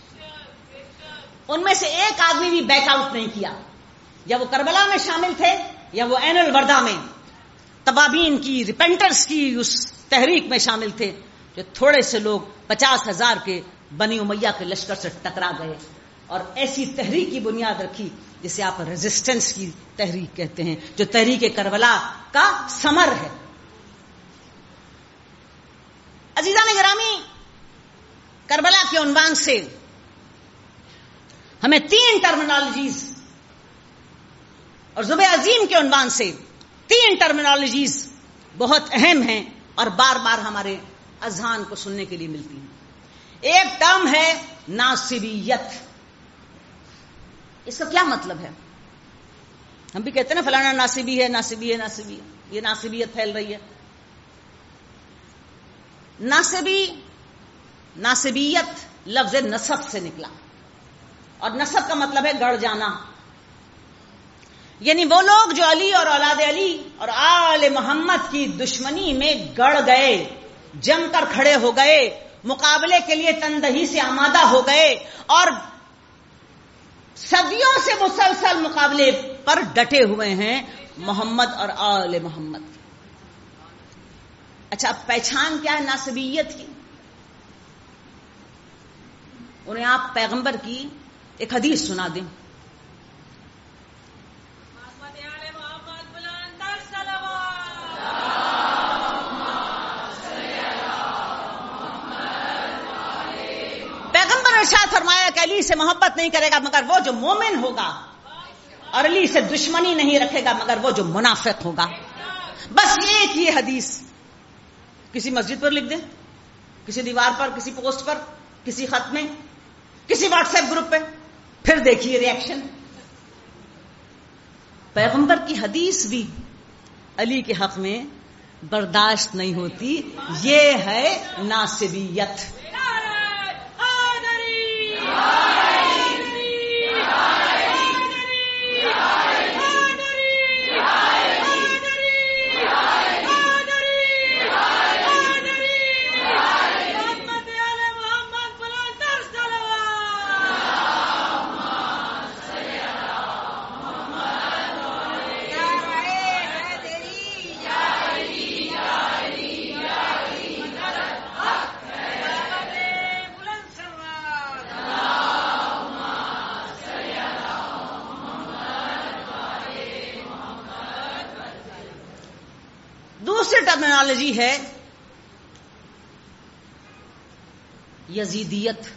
ان میں سے ایک آدمی بھی بیک آؤٹ نہیں کیا. یا وہ کربلا میں شامل تھے یا وہ عین الوردہ میں توابین کی، ریپینٹرز کی اس تحریک میں شامل تھے، جو تھوڑے سے لوگ 50,000 کے بنی امیہ کے لشکر سے ٹکرا گئے اور ایسی تحریک کی بنیاد رکھی جسے آپ ریزسٹنس کی تحریک کہتے ہیں، جو تحریک کربلا کا ثمر ہے. عزیزان گرامی، کربلا کے عنوان سے ہمیں 3 ٹرمینالوجیز اور ذبح عظیم کے عنوان سے 3 ٹرمینالوجیز بہت اہم ہیں اور بار بار ہمارے اذہان کو سننے کے لیے ملتی ہیں. ایک ٹرم ہے ناصبیت. اس کا کیا مطلب ہے؟ ہم بھی کہتے ہیں نا فلانا ناصبی ہے، ناصبی ہے، ناصبی ہے. یہ ناصبیت پھیل رہی ہے. ناصبیت لفظ نسب سے نکلا اور نسب کا مطلب ہے گڑ جانا. یعنی وہ لوگ جو علی اور اولاد علی اور آل محمد کی دشمنی میں گڑ گئے، جم کر کھڑے ہو گئے، مقابلے کے لیے تندہی سے آمادہ ہو گئے اور صدیوں سے مسلسل مقابلے پر ڈٹے ہوئے ہیں محمد اور آل محمد. اچھا، اب پہچان کیا ہے ناصبیت کی؟ انہیں آپ پیغمبر کی ایک حدیث سنا دیں. پیغمبر ارشاد فرمایا کہ علی سے محبت نہیں کرے گا مگر وہ جو مومن ہوگا، اور علی سے دشمنی نہیں رکھے گا مگر وہ جو منافق ہوگا. بس ایک ہی حدیث کسی مسجد پر لکھ دیں، کسی دیوار پر، کسی پوسٹ پر، کسی خط میں، کسی واٹس ایپ گروپ پہ، پھر دیکھیے ری ایکشن. پیغمبر کی حدیث بھی علی کے حق میں برداشت نہیں ہوتی. یہ ہے ناصبیت. دوسری ٹرمینالوجی ہے یزیدیت،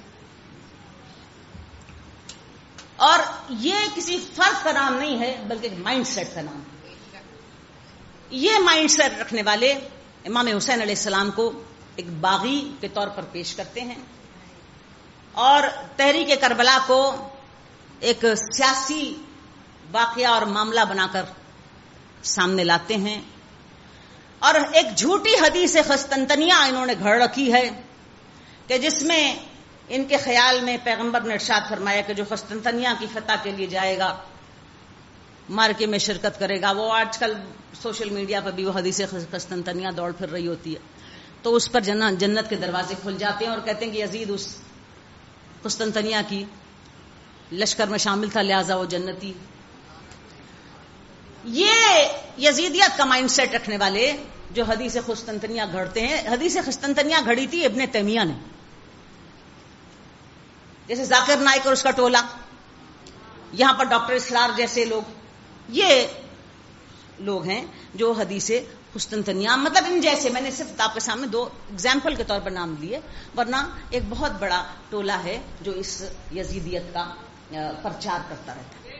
اور یہ کسی فرد کا نام نہیں ہے بلکہ ایک مائنڈ سیٹ کا نام ہے۔ یہ مائنڈ سیٹ رکھنے والے امام حسین علیہ السلام کو ایک باغی کے طور پر پیش کرتے ہیں اور تحریک کربلا کو ایک سیاسی واقعہ اور معاملہ بنا کر سامنے لاتے ہیں، اور ایک جھوٹی حدیث قسطنطنیہ انہوں نے گھڑ رکھی ہے کہ جس میں ان کے خیال میں پیغمبر نے ارشاد فرمایا کہ جو قسطنطنیہ کی فتح کے لیے جائے گا، مارکے میں شرکت کرے گا، وہ آج کل سوشل میڈیا پر بھی وہ حدیث قسطنطنیہ دوڑ پھر رہی ہوتی ہے، تو اس پر جنت کے دروازے کھل جاتے ہیں اور کہتے ہیں کہ یزید اس قسطنطنیہ کی لشکر میں شامل تھا لہذا وہ جنتی۔ یہ یزیدیت کا مائنڈ سیٹ رکھنے والے جو حدیث قسطنطنیہ گھڑتے ہیں، حدیث قسطنطنیہ گھڑی تھی ابن تیمیہ نے، جیسے ذاکر نائک اور اس کا ٹولہ، یہاں پر ڈاکٹر اسرار جیسے لوگ، یہ لوگ ہیں جو حدیث قسطنطنیہ، مطلب ان جیسے، میں نے صرف آپ کے سامنے دو اگزامپل کے طور پر نام لیے، ورنہ ایک بہت بڑا ٹولہ ہے جو اس یزیدیت کا پرچار کرتا رہتا ہے۔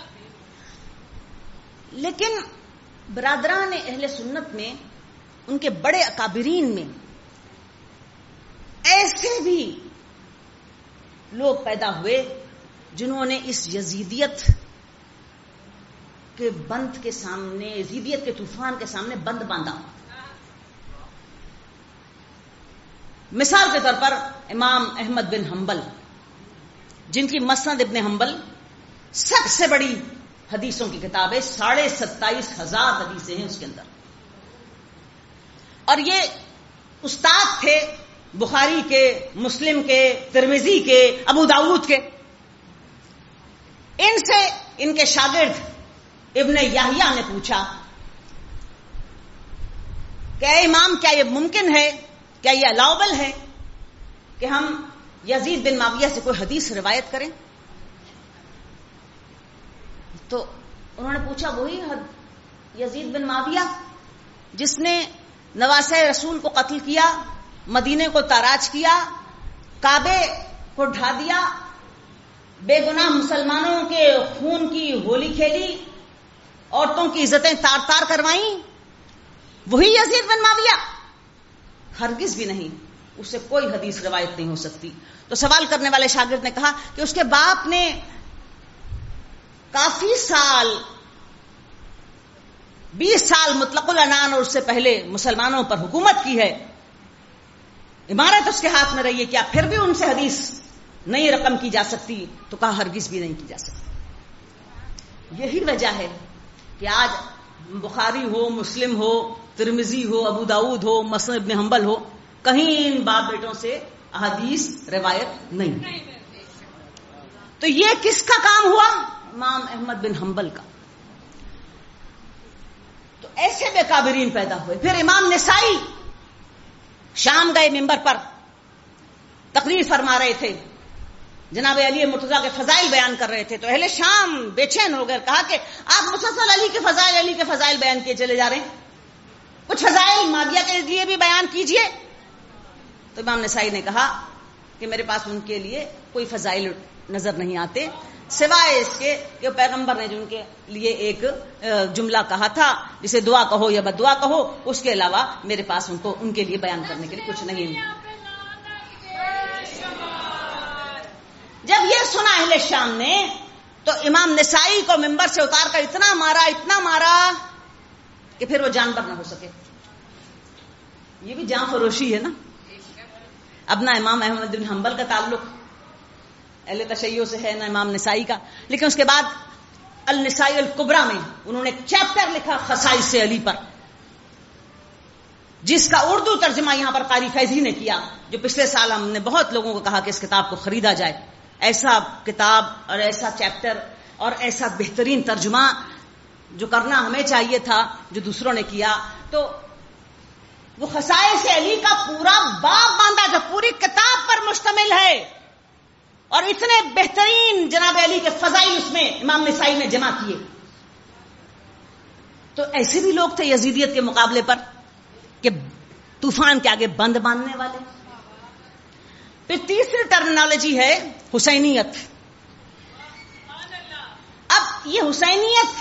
لیکن برادران اہل سنت میں ان کے بڑے اکابرین میں ایسے بھی لوگ پیدا ہوئے جنہوں نے اس یزیدیت کے بند کے سامنے، یزیدیت کے طوفان کے سامنے بند باندھا۔ مثال کے طور پر امام احمد بن حنبل، جن کی مسند ابن حنبل سب سے بڑی حدیثوں کی کتاب ہے، 27,500 حدیثیں ہیں اس کے اندر، اور یہ استاد تھے بخاری کے، مسلم کے، ترمذی کے، ابو داؤد کے۔ ان سے ان کے شاگرد ابن یحییٰ نے پوچھا کہ اے امام، کیا یہ ممکن ہے، کیا یہ الاؤبل ہے کہ ہم یزید بن معاویہ سے کوئی حدیث روایت کریں؟ تو انہوں نے پوچھا وہی یزید بن معاویہ جس نے نواسہ رسول کو قتل کیا، مدینے کو تاراج کیا، کعبے کو ڈھا دیا، بے گناہ مسلمانوں کے خون کی ہولی کھیلی، عورتوں کی عزتیں تار تار کروائیں، وہی یزید بن معاویہ؟ ہرگز بھی نہیں، اس سے کوئی حدیث روایت نہیں ہو سکتی۔ تو سوال کرنے والے شاگرد نے کہا کہ اس کے باپ نے کافی سال، 20 سال مطلق العنان اور اس سے پہلے مسلمانوں پر حکومت کی ہے، امارت اس کے ہاتھ میں رہی ہے، کیا پھر بھی ان سے حدیث نہیں رقم کی جا سکتی؟ تو کہا ہرگز بھی نہیں کی جا سکتی۔ یہی وجہ ہے کہ آج بخاری ہو، مسلم ہو، ترمذی ہو، ابو داؤد ہو، مسند ابن حنبل ہو، کہیں ان باپ بیٹوں سے احادیث روایت نہیں۔ تو یہ کس کا کام ہوا؟ امام احمد بن حنبل کا۔ تو ایسے بے کابرین پیدا ہوئے۔ پھر امام نسائی شام گئے، ممبر پر تقریر فرما رہے تھے، جناب علی مرتضیٰ کے فضائل بیان کر رہے تھے، تو اہل شام بے چین ہو گئے، کہا کہ آپ مسلسل علی کے فضائل بیان کیے چلے جا رہے ہیں، کچھ فضائل معاویہ کے لیے بھی بیان کیجئے۔ تو امام نسائی نے کہا کہ میرے پاس ان کے لیے کوئی فضائل نظر نہیں آتے سوائے اس کے کہ پیغمبر نے جن کے لیے ایک جملہ کہا تھا، جسے دعا کہو یا بد دعا کہو، اس کے علاوہ میرے پاس ان کے لیے بیان کرنے کے لیے کچھ نہیں۔ جب یہ سنا اہل شام نے تو امام نسائی کو ممبر سے اتار کر اتنا مارا کہ پھر وہ جانور نہ ہو سکے۔ یہ بھی جان فروشی ہے نا۔ اب نہ امام احمد بن حنبل کا تعلق اہل تشیع سے ہے، نہ امام نسائی کا، لیکن اس کے بعد النسائی الکبریٰ میں انہوں نے ایک چیپٹر لکھا خصائص علی پر، جس کا اردو ترجمہ یہاں پر قاری فیضی نے کیا، جو پچھلے سال ہم نے بہت لوگوں کو کہا کہ اس کتاب کو خریدا جائے۔ ایسا کتاب اور ایسا چیپٹر اور ایسا بہترین ترجمہ جو کرنا ہمیں چاہیے تھا، جو دوسروں نے کیا۔ تو وہ خصائص علی کا پورا باب باندھا جو پوری کتاب پر مشتمل ہے، اور اتنے بہترین جناب علی کے فضائل اس میں امام نسائی نے جمع کیے۔ تو ایسے بھی لوگ تھے یزیدیت کے مقابلے پر کہ طوفان کے آگے بند باندھنے والے. پھر تیسری ٹرمینالوجی ہے حسینیت. اب یہ حسینیت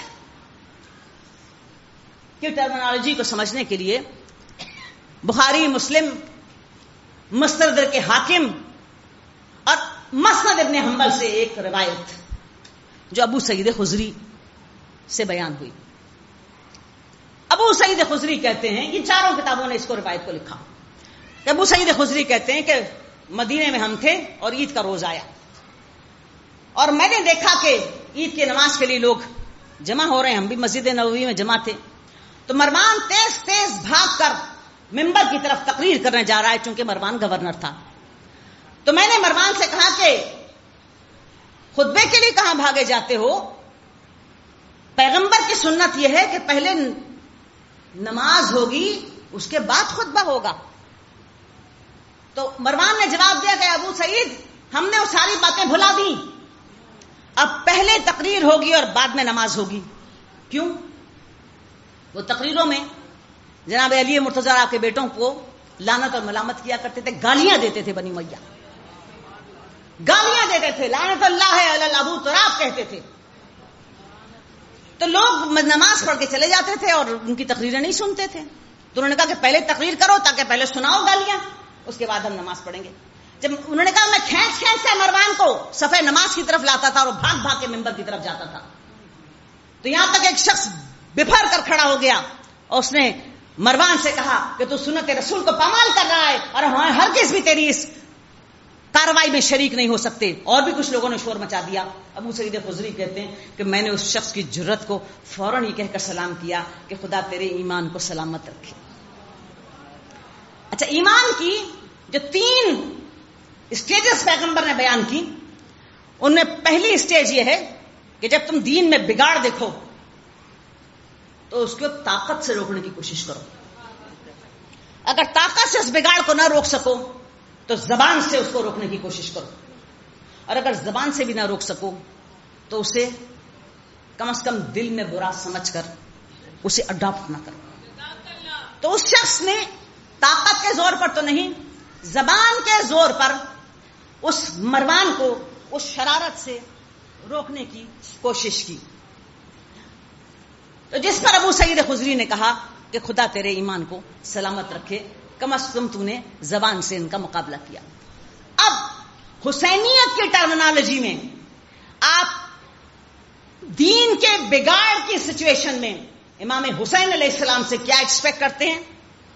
کی ٹرمینالوجی کو سمجھنے کے لیے بخاری، مسلم، مستدرک کے حاکم اور مسند ابن حنبل سے ایک روایت جو ابو سعید خضری سے بیان ہوئی. ابو سعید خضری کہتے ہیں، یہ چاروں کتابوں نے اس کو روایت کو لکھا، کہ ابو سعید خضری کہتے ہیں کہ مدینے میں ہم تھے اور عید کا روز آیا اور میں نے دیکھا کہ عید کی نماز کے لیے لوگ جمع ہو رہے ہیں. ہم بھی مسجد نبوی میں جمع تھے. تو مروان تیز تیز بھاگ کر ممبر کی طرف تقریر کرنے جا رہا ہے، چونکہ مروان گورنر تھا. تو میں نے مروان سے کہا کہ خطبے کے لیے کہاں بھاگے جاتے ہو؟ پیغمبر کی سنت یہ ہے کہ پہلے نماز ہوگی اس کے بعد خطبہ ہوگا. تو مروان نے جواب دیا کہ ابو سعید ہم نے وہ ساری باتیں بھلا دی، اب پہلے تقریر ہوگی اور بعد میں نماز ہوگی. کیوں؟ وہ تقریروں میں جناب علی مرتضی آپ کے بیٹوں کو لعنت اور ملامت کیا کرتے تھے، گالیاں دیتے تھے، بنی امیہ گالیاں دیتے تھے، لعنت اللہ علی ابو تراب کہتے تھے. تو لوگ نماز پڑھ کے چلے جاتے تھے اور ان کی تقریریں نہیں سنتے تھے. تو انہوں نے کہا کہ پہلے تقریر کرو تاکہ پہلے سناؤ گالیاں، اس کے بعد ہم نماز پڑھیں گے. جب انہوں نے کہا میں کھینچ کھینچ سے مروان کو صفحہ نماز کی طرف لاتا تھا اور بھاگ بھاگ کے ممبر کی طرف جاتا تھا. تو یہاں تک ایک شخص بفر کر کھڑا ہو گیا اور اس نے مروان سے کہا کہ تو سنت رسول کو پامال کر رہا ہے اور ہرگز بھی تیری اس کاروائی میں شریک نہیں ہو سکتے. اور بھی کچھ لوگوں نے شور مچا دیا. ابو سعید خضری کہتے ہیں کہ میں نے اس شخص کی جرت کو فوراً یہ کہہ کر سلام کیا کہ خدا تیرے ایمان کو سلامت رکھے. اچھا، ایمان کی جو 3 اسٹیجز پیغمبر نے بیان کی، ان میں پہلی اسٹیج یہ ہے کہ جب تم دین میں بگاڑ دیکھو تو اس کو طاقت سے روکنے کی کوشش کرو. اگر طاقت سے اس بگاڑ کو نہ روک سکو تو زبان سے اس کو روکنے کی کوشش کرو، اور اگر زبان سے بھی نہ روک سکو تو اسے کم از کم دل میں برا سمجھ کر اسے اڈاپٹ نہ کرو. تو اس شخص نے طاقت کے زور پر تو نہیں، زبان کے زور پر اس مروان کو اس شرارت سے روکنے کی کوشش کی. تو جس پر ابو سعید خضری نے کہا کہ خدا تیرے ایمان کو سلامت رکھے، کم از کم تو نے زبان سے ان کا مقابلہ کیا. اب حسینیت کی ٹرمینالوجی میں آپ دین کے بگاڑ کی سچویشن میں امام حسین علیہ السلام سے کیا ایکسپیکٹ کرتے ہیں؟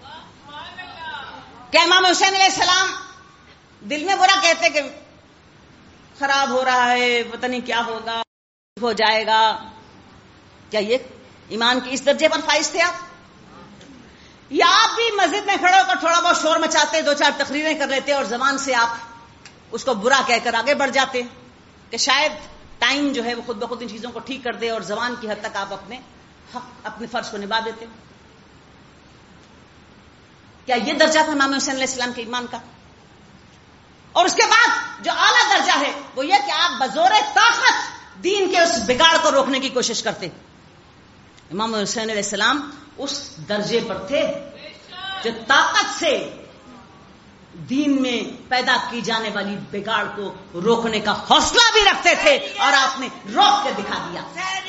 کیا امام حسین علیہ السلام دل میں برا کہتے کہ خراب ہو رہا ہے، پتہ نہیں کیا ہوگا، ہو جائے گا؟ کیا یہ ایمان کی اس درجے پر فائز تھے آپ؟ یا آپ بھی مسجد میں کھڑے ہو کر تھوڑا بہت شور مچاتے، 2-4 تقریریں کر لیتے اور زبان سے آپ اس کو برا کہہ کر آگے بڑھ جاتے کہ شاید ٹائم جو ہے وہ خود بخود ان چیزوں کو ٹھیک کر دے اور زبان کی حد تک آپ اپنے حق، اپنے فرض کو نبھا دیتے؟ کیا یہ درجہ تھا امام حسین علیہ السلام کے ایمان کا؟ اور اس کے بعد جو اعلیٰ درجہ ہے وہ یہ کہ آپ بزور طاقت دین کے اس بگاڑ کو روکنے کی کوشش کرتے. امام حسین علیہ السلام اس درجے پر تھے جو طاقت سے دین میں پیدا کی جانے والی بگاڑ کو روکنے کا حوصلہ بھی رکھتے تھے، اور آپ نے روک کے دکھا دیا.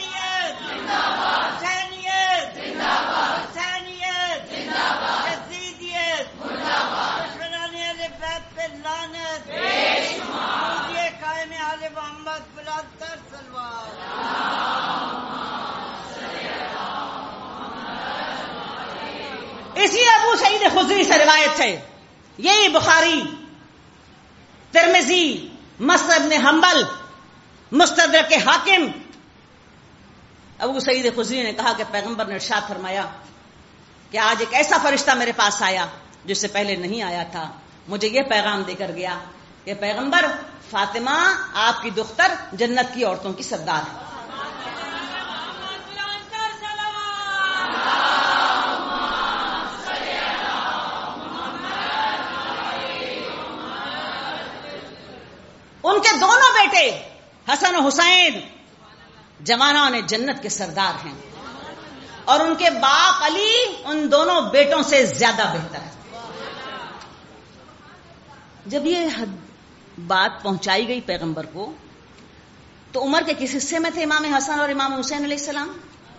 اسی ابو سعید خضری سے روایت ہے، یہی بخاری، ترمذی، مسند ابن حنبل، مستدرک کے حاکم. ابو سعید خضری نے کہا کہ پیغمبر نے ارشاد فرمایا کہ آج ایک ایسا فرشتہ میرے پاس آیا جو اس سے پہلے نہیں آیا تھا. مجھے یہ پیغام دے کر گیا کہ پیغمبر، فاطمہ آپ کی دختر جنت کی عورتوں کی سردار ہے. ان کے دونوں بیٹے حسن و حسین جوانان جنت کے سردار ہیں، اور ان کے باپ علی ان دونوں بیٹوں سے زیادہ بہتر ہے. جب یہ بات پہنچائی گئی پیغمبر کو تو عمر کے کس حصے میں تھے امام حسن اور امام حسین علیہ السلام؟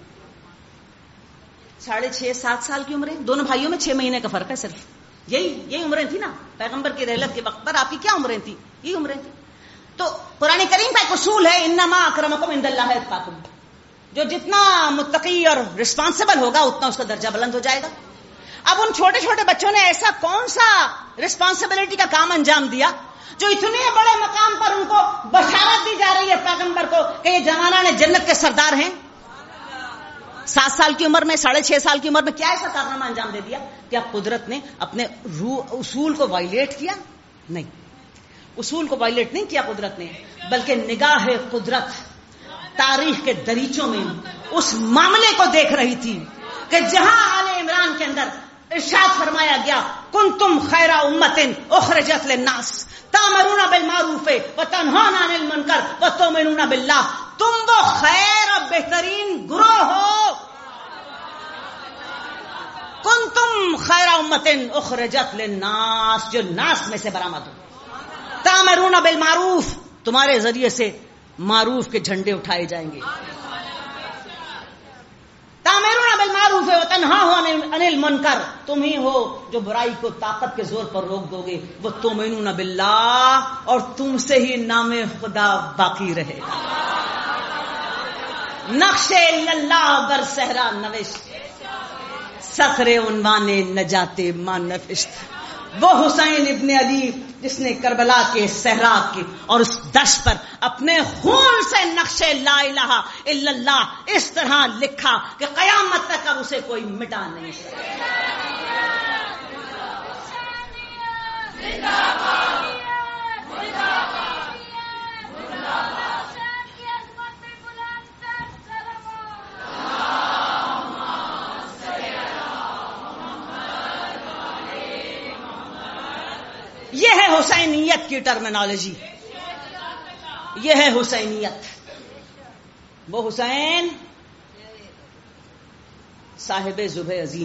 6.5-7 سال کی عمریں. دونوں بھائیوں میں 6 مہینے کا فرق ہے صرف. یہی عمریں تھی نا پیغمبر کی رحلت کے وقت پر. آپ کی کیا عمریں تھی؟ یہ عمریں تھی. تو قرآن کریم کا ایک اصول ہے انما اکرمکم عند اللہ اتقاکم. جو جتنا متقی اور رسپانسبل ہوگا اتنا اس کا درجہ بلند ہو جائے گا. اب ان چھوٹے چھوٹے بچوں نے ایسا کون سا رسپانسبلٹی کا کام انجام دیا جو اتنے بڑے مقام پر ان کو بشارت دی جا رہی ہے پیغمبر کو کہ یہ جوانان جنت کے سردار ہیں؟ 7 سال کی عمر میں 6.5 سال کی عمر میں کیا ایسا کارنامہ انجام دے دیا کہ اب قدرت نے اپنے اصول کو وائلیٹ کیا؟ نہیں, اصول کو وائلیٹ نہیں کیا قدرت نے, بلکہ نگاہ قدرت تاریخ کے دریچوں میں اس معاملے کو دیکھ رہی تھی کہ جہاں آل عمران کے اندر ارشاد فرمایا گیا کنتم خیر امت اخرجت للناس تامرون بالمعروف وتنہون عن المنکر وتؤمنون باللہ, تم وہ خیر اور بہترین گروہ ہو. کنتم خیر امت اخرجت للناس, جو ناس میں سے برآمد ہو. تامرون بالمعروف, تمہارے ذریعے سے معروف کے جھنڈے اٹھائے جائیں گے. تامرون بالمعروف وتنہون عن المنکر, تم ہی ہو جو برائی کو طاقت کے زور پر روک دو گے. وتؤمنون باللہ, اور تم سے ہی نام خدا باقی رہے گا. نقش اللہ بر صحرا نوشت, سخر عنوان نجات مان نفشت. وہ حسین ابن علی جس نے کربلا کے صحرا کے اور اس دشت پر اپنے خون سے نقش لا الہ الا اللہ اس طرح لکھا کہ قیامت تک اب اسے کوئی مٹا نہیں سکتا. یہ ہے حسینیت کی ٹرمینالوجی, یہ ہے حسینیت. وہ حسین صاحب ذبح عظیم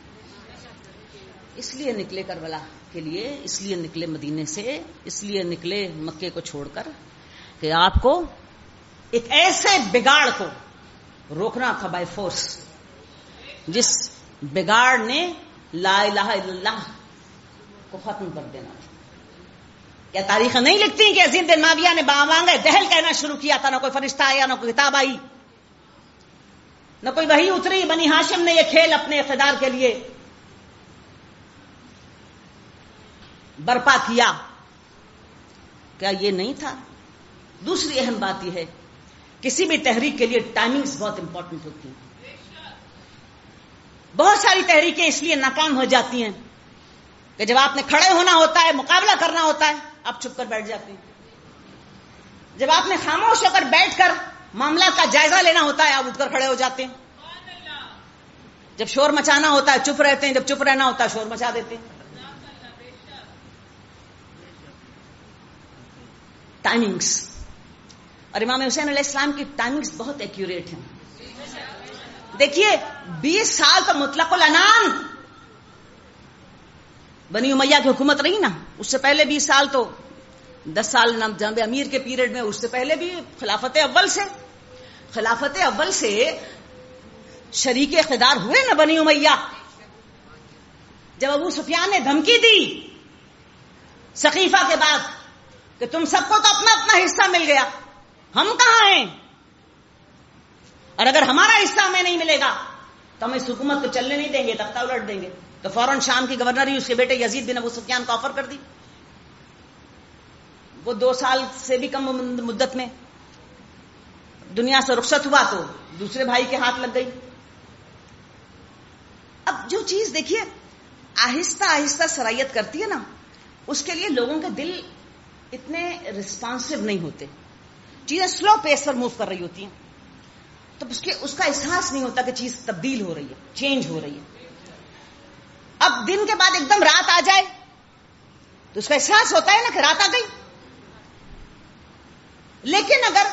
اس لیے نکلے کربلا کے لیے, اس لیے نکلے مدینے سے, اس لیے نکلے مکے کو چھوڑ کر کہ آپ کو ایک ایسے بگاڑ کو روکنا تھا بائی فورس جس بگاڑ نے لا الہ الا اللہ کو ختم کر دینا تھا. کیا تاریخ نہیں لکھتی کہ عظیم دن معاویہ نے باوانگ دہل کہنا شروع کیا تھا؟ نہ کوئی فرشتہ آیا, نہ کوئی کتاب آئی, نہ کوئی وحی اتری. بنی ہاشم نے یہ کھیل اپنے اقتدار کے لیے برپا کیا. کیا یہ نہیں تھا؟ دوسری اہم بات یہ ہے کسی بھی تحریک کے لیے ٹائمنگز بہت امپورٹنٹ ہوتی ہیں. بہت ساری تحریکیں اس لیے ناکام ہو جاتی ہیں کہ جب آپ نے کھڑے ہونا ہوتا ہے, مقابلہ کرنا ہوتا ہے, آپ چھپ کر بیٹھ جاتے ہیں. جب آپ نے خاموش ہو کر بیٹھ کر معاملہ کا جائزہ لینا ہوتا ہے, آپ اٹھ کر کھڑے ہو جاتے ہیں. جب شور مچانا ہوتا ہے چپ رہتے ہیں, جب چپ رہنا ہوتا ہے شور مچا دیتے ہیں. ٹائمنگز, اور امام حسین علیہ السلام کی ٹائمنگز بہت ایکوریٹ ہیں. دیکھیے 20 سال تو مطلق العنان بنی امیہ کی حکومت رہی نا, اس سے پہلے 20 سال تو 10 سال جناب امیر کے پیریڈ میں, اس سے پہلے بھی خلافت اول سے شریک اقتدار ہوئے نا بنی امیہ. جب ابو سفیان نے دھمکی دی سقیفہ کے بعد کہ تم سب کو تو اپنا اپنا حصہ مل گیا, ہم کہاں ہیں, اور اگر ہمارا حصہ ہمیں نہیں ملے گا تو ہم اس حکومت کو چلنے نہیں دیں گے, تختہ الٹ دیں گے, تو فوراً شام کی گورنری اس کے بیٹے یزید بن ابو سفیان کو آفر کر دی. وہ 2 سال سے بھی کم مدت میں دنیا سے رخصت ہوا تو دوسرے بھائی کے ہاتھ لگ گئی. اب جو چیز دیکھیے آہستہ آہستہ سرایت کرتی ہے نا, اس کے لیے لوگوں کے دل اتنے رسپانسو نہیں ہوتے. چیزیں سلو پیس پر موو کر رہی ہوتی ہیں تو اس کا احساس نہیں ہوتا کہ چیز تبدیل ہو رہی ہے, چینج ہو رہی ہے. اب دن کے بعد ایک دم رات آ جائے تو اس کا احساس ہوتا ہے نا کہ رات آ گئی. لیکن اگر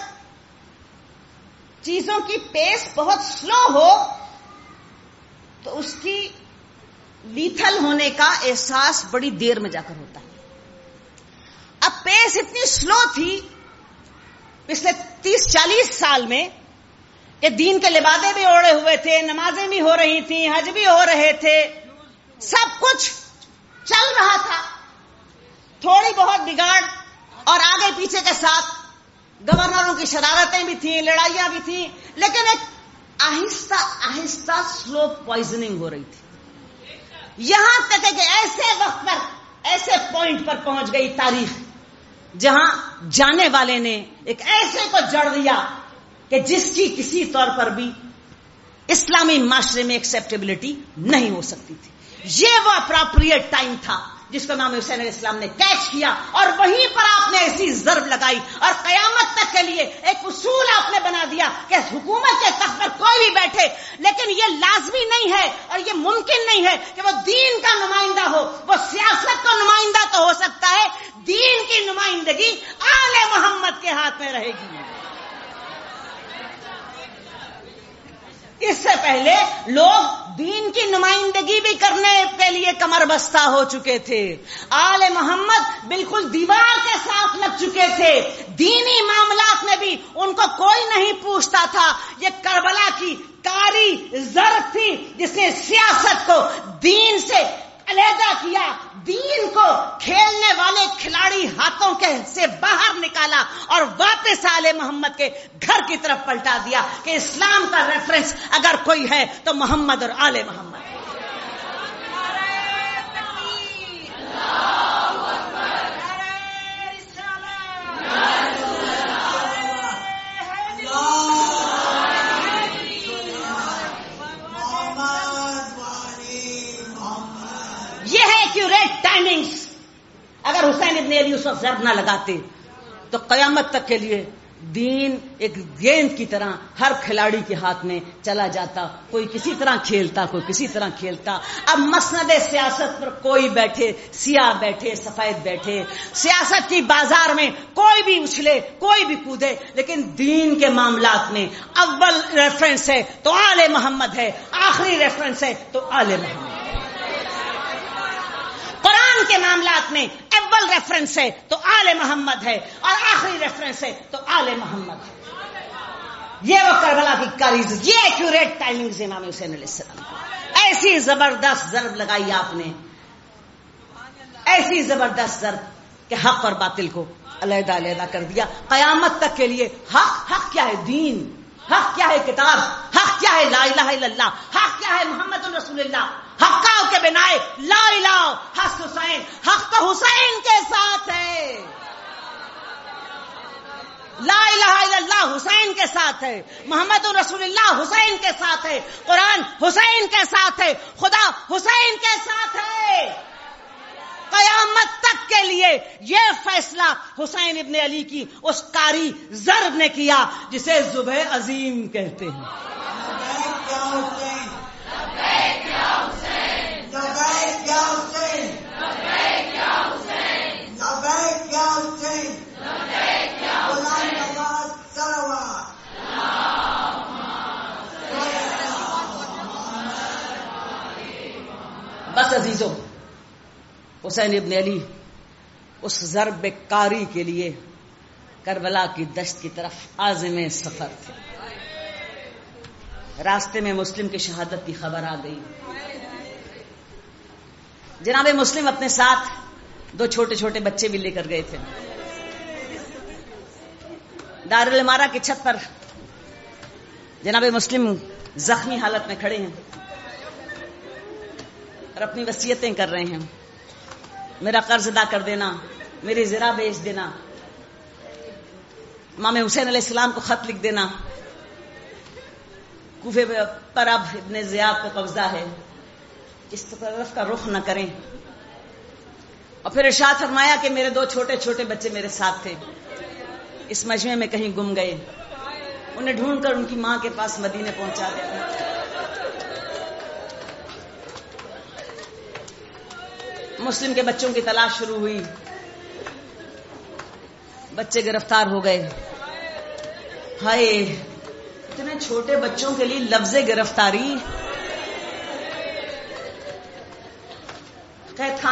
چیزوں کی پیس بہت سلو ہو تو اس کی لیتھل ہونے کا احساس بڑی دیر میں جا کر ہوتا ہے. اب پیس اتنی سلو تھی پچھلے 30-40 سال میں کہ دین کے لبادے بھی اوڑے ہوئے تھے, نمازیں بھی ہو رہی تھیں, حج بھی ہو رہے تھے, سب کچھ چل رہا تھا. تھوڑی بہت بگاڑ اور آگے پیچھے کے ساتھ گورنروں کی شرارتیں بھی تھیں, لڑائیاں بھی تھیں, لیکن ایک آہستہ آہستہ سلو پوائزننگ ہو رہی تھی. یہاں تک کہ ایسے وقت پر, ایسے پوائنٹ پر پہنچ گئی تاریخ جہاں جانے والے نے ایک ایسے کو جڑ دیا کہ جس کی کسی طور پر بھی اسلامی معاشرے میں ایکسیپٹیبلٹی نہیں ہو سکتی تھی. یہ وہ اپراپریٹ ٹائم تھا جس کو امام حسین علیہ السلام نے کیچ کیا, اور وہیں پر آپ نے ایسی ضرب لگائی اور قیامت تک کے لیے ایک اصول آپ نے بنا دیا کہ حکومت کے تخت پر کوئی بھی بیٹھے, لیکن یہ لازمی نہیں ہے اور یہ ممکن نہیں ہے کہ وہ دین کا نمائندہ ہو. وہ سیاست کا نمائندہ تو ہو سکتا ہے, دین کی نمائندگی آل محمد کے ہاتھ میں رہے گی. اس سے پہلے لوگ دین کی نمائندگی بھی کرنے کے لیے کمر بستہ ہو چکے تھے. آل محمد بالکل دیوار کے ساتھ لگ چکے تھے. دینی معاملات میں بھی ان کو کوئی نہیں پوچھتا تھا. یہ کربلا کی کاری ضرب تھی جس نے سیاست کو دین سے علیحدہ کیا, دین کو کھیلنے والے کھلاڑی ہاتھوں کے سے باہر نکالا اور واپس آل محمد کے گھر کی طرف پلٹا دیا کہ اسلام کا ریفرنس اگر کوئی ہے تو محمد اور آل محمد. یہ ہے ایکوریٹ ٹائمنگز. اگر حسین ابن علی اس وقت ضرب نہ لگاتے تو قیامت تک کے لیے دین ایک گیند کی طرح ہر کھلاڑی کے ہاتھ میں چلا جاتا. کوئی کسی طرح کھیلتا, کوئی کسی طرح کھیلتا. اب مسند سیاست پر کوئی بیٹھے, سیاہ بیٹھے, سفید بیٹھے, سیاست کی بازار میں کوئی بھی اچھلے, کوئی بھی کودے, لیکن دین کے معاملات میں اول ریفرنس ہے تو آل محمد ہے, آخری ریفرنس ہے تو آل محمد. قرآن کے معاملات میں اول ریفرنس ہے تو آل محمد ہے اور آخری ریفرنس ہے تو آل محمد ہے. یہ وہ کربلا کی کاریز, یہ ایکوریٹ ٹائمنگز امام حسین علیہ السلام کو. ایسی زبردست ضرب لگائی آپ نے, ایسی زبردست ضرب کہ حق اور باطل کو علیحدہ علیحدہ کر دیا. قیامت تک کے لیے حق کیا ہے, دین, حق کیا ہے, کتاب, حق کیا ہے, لا الہ الا اللہ, حق کیا ہے, محمد رسول اللہ. حقاؤ کے بنا لا الہ, حق حسین, حق تو حسین کے ساتھ ہے. لا الہ الا اللہ حسین کے ساتھ ہے, محمد رسول اللہ حسین کے ساتھ ہے, قرآن حسین کے ساتھ ہے, خدا حسین کے ساتھ ہے. قیامت تک کے لیے یہ فیصلہ حسین ابن علی کی اس کاری ضرب نے کیا جسے ذبح عظیم کہتے ہیں. بس عزیزو, حسین ابن علی اس ضرب کاری کے لیے کربلا کی دشت کی طرف عازم سفر تھے. راستے میں مسلم کی شہادت کی خبر آ گئی. جناب مسلم اپنے ساتھ 2 چھوٹے چھوٹے بچے بھی لے کر گئے تھے. دارالعمارہ کی چھت پر جناب مسلم زخمی حالت میں کھڑے ہیں اور اپنی وصیتیں کر رہے ہیں. میرا قرض ادا کر دینا, میری زرہ بیچ دینا, امام حسین علیہ السلام کو خط لکھ دینا. کوفے پر اب ابن زیاد کو قبضہ ہے, اس طرف کا رخ نہ کریں. اور پھر ارشاد فرمایا کہ میرے 2 چھوٹے چھوٹے بچے میرے ساتھ تھے, اس مجمع میں کہیں گم گئے, انہیں ڈھونڈ کر ان کی ماں کے پاس مدینے پہنچا دیا. مسلم کے بچوں کی تلاش شروع ہوئی, بچے گرفتار ہو گئے. ہائے, اتنے چھوٹے بچوں کے لیے لفظ گرفتاری,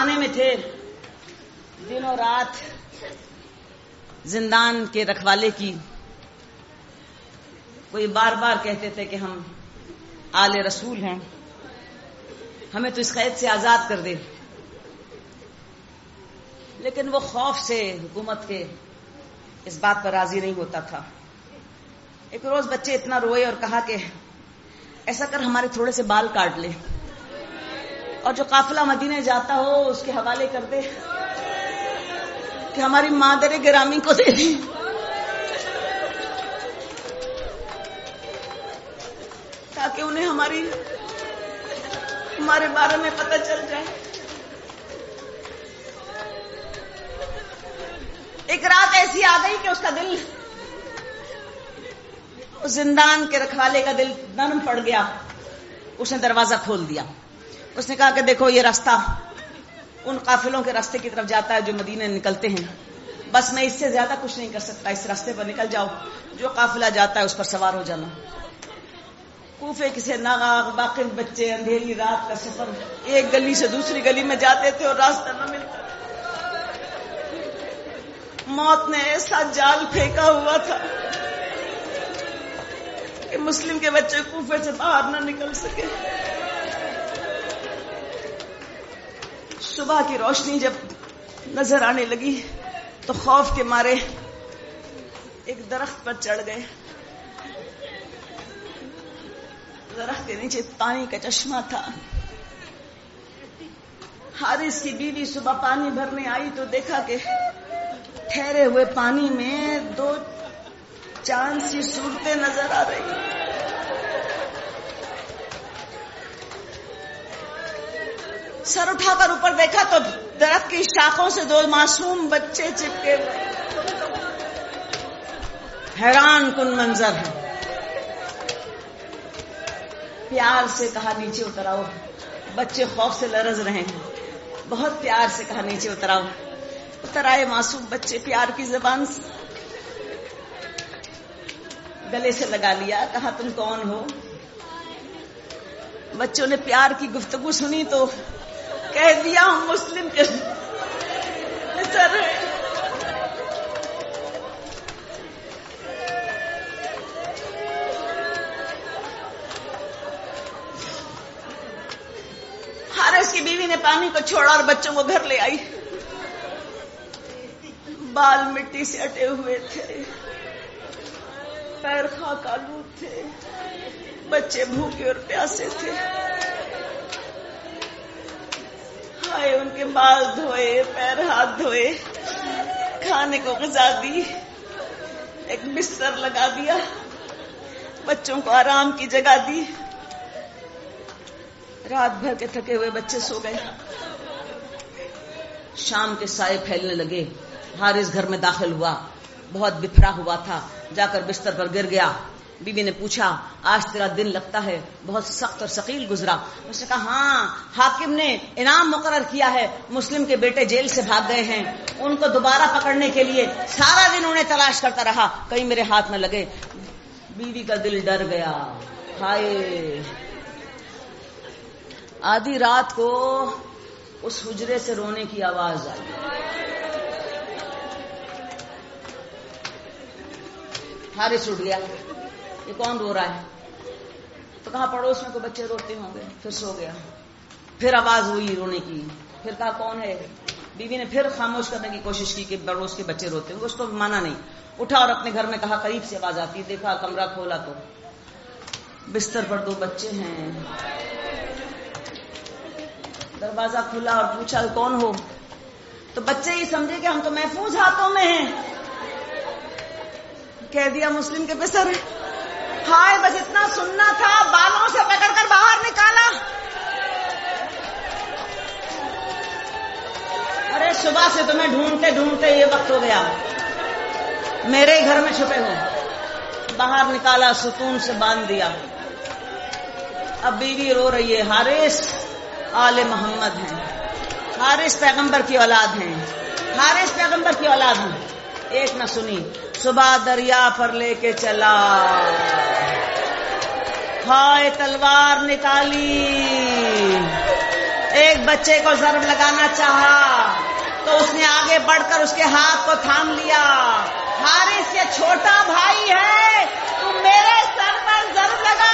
خانے میں تھے، دنوں رات زندان کے رکھوالے کی، وہ یہ بار بار کہتے تھے کہ ہم آل رسول ہیں، ہمیں تو اس قید سے آزاد کر دے، لیکن وہ خوف سے حکومت کے اس بات پر راضی نہیں ہوتا تھا۔ ایک روز بچے اتنا روئے اور کہا کہ ایسا کر ہمارے تھوڑے سے بال کاٹ لے اور جو قافلہ مدینے جاتا ہو اس کے حوالے کر دے کہ ہماری مادر گرامی کو دے دی، تاکہ انہیں ہمارے بارے میں پتہ چل جائے۔ ایک رات ایسی آ گئی کہ اس کا دل، اس زندان کے رکھوالے کا دل نرم پڑ گیا۔ اس نے دروازہ کھول دیا، اس نے کہا کہ دیکھو یہ راستہ ان قافلوں کے راستے کی طرف جاتا ہے جو مدینے نکلتے ہیں، بس میں اس سے زیادہ کچھ نہیں کر سکتا، اس راستے پر نکل جاؤ، جو قافلہ جاتا ہے اس پر سوار ہو جانا۔ کوفے کسی ناغاغ واقف بچے اندھیری رات کا سفر، ایک گلی سے دوسری گلی میں جاتے تھے اور راستہ نہ ملتا، موت نے ایسا جال پھینکا ہوا تھا کہ مسلم کے بچے کوفے سے باہر نہ نکل سکے۔ صبح کی روشنی جب نظر آنے لگی تو خوف کے مارے ایک درخت پر چڑھ گئے۔ درخت کے نیچے پانی کا چشمہ تھا۔ حارث کی بیوی صبح پانی بھرنے آئی تو دیکھا کہ ٹھہرے ہوئے پانی میں دو چاند سی صورتیں نظر آ رہی۔ سر اٹھا کر اوپر دیکھا تو درخت کی شاخوں سے دو معصوم بچے چپکے ہوئے۔ حیران کن منظر ہے۔ پیار سے کہا نیچے اتر آؤ، بچے خوف سے لرز رہے ہیں، بہت پیار سے کہا نیچے اتر آؤ۔ اتر آئے معصوم بچے، پیار کی زبان سے گلے سے لگا لیا، کہا تم کون ہو؟ بچوں نے پیار کی گفتگو سنی تو کہہ دیا ہم مسلم کے سر ہیں۔ حارث کی بیوی نے پانی کو چھوڑا اور بچوں کو گھر لے آئی۔ بال مٹی سے اٹے ہوئے تھے، پیر خاک آلود تھے، بچے بھوکے اور پیاسے تھے۔ ہائے ان کے بال دھوئے، پیر ہاتھ دھوئے، کھانے کو غذا دی، ایک بستر لگا دیا، بچوں کو آرام کی جگہ دی۔ رات بھر کے تھکے ہوئے بچے سو گئے۔ شام کے سائے پھیلنے لگے۔ حارث گھر میں داخل ہوا، بہت بکھرا ہوا تھا، جا کر بستر پر گر گیا۔ بیوی نے پوچھا آج تیرا دن لگتا ہے بہت سخت اور ثقیل گزرا؟ اس نے کہا ہاں، حاکم نے انعام مقرر کیا ہے، مسلم کے بیٹے جیل سے بھاگ گئے ہیں، ان کو دوبارہ پکڑنے کے لیے سارا دن انہیں تلاش کرتا رہا، کہیں میرے ہاتھ میں لگے۔ بیوی کا دل ڈر گیا۔ ہائے، آدھی رات کو اس حجرے سے رونے کی آواز آئی۔ حارث اٹھ گیا، یہ کون رو رہا ہے؟ تو کہا پڑوس میں کوئی بچے روتے ہوں گے، پھر سو گیا۔ پھر آواز ہوئی رونے کی، پھر کہا کون ہے؟ بیوی نے پھر خاموش کرنے کی کوشش کی کہ پڑوس کے بچے روتے ہوں گے، اس کو مانا نہیں۔ اٹھا اور اپنے گھر میں کہا قریب سے آواز آتی، دیکھا کمرہ کھولا تو بستر پر دو بچے ہیں۔ دروازہ کھلا اور پوچھا کون ہو؟ تو بچے ہی سمجھے کہ ہم تو محفوظ ہاتھوں میں ہیں، کہہ دیا مسلم کے پسر۔ ہائے، بس اتنا سننا تھا، بالوں سے پکڑ کر باہر نکالا۔ ارے صبح سے تمہیں ڈھونڈتے ڈھونڈتے یہ وقت ہو گیا، میرے ہی گھر میں چھپے ہو۔ باہر نکالا، ستون سے باندھ دیا۔ اب بیوی رو رہی ہے۔ حارث آل محمد ہیں، حارث پیغمبر کی اولاد ہیں، حارث پیغمبر کی اولاد ہیں۔ ایک نہ سنی، صبح دریا پر لے کے چلا، ہائے تلوار نکالی، ایک بچے کو ضرب لگانا چاہا تو اس نے آگے بڑھ کر اس کے ہاتھ کو تھام لیا. حارث یہ چھوٹا بھائی ہے, تو میرے سر پر ضرب لگا.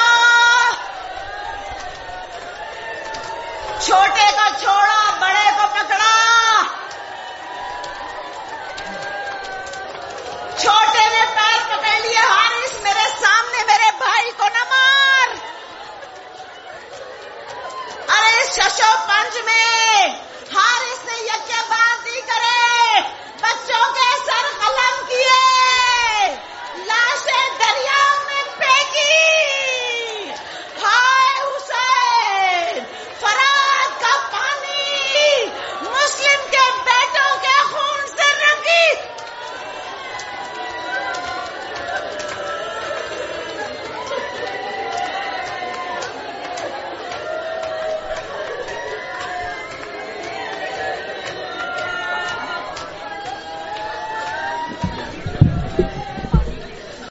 چھوٹے کو چھوڑا, بڑے کو پکڑا. چھوٹے نے پیر پکڑ لیے. حارث میرے سامنے میرے بھائی کو نہ مار. ارے اس ششو پنج میں حارث نے یکے بازی کرے, بچوں کے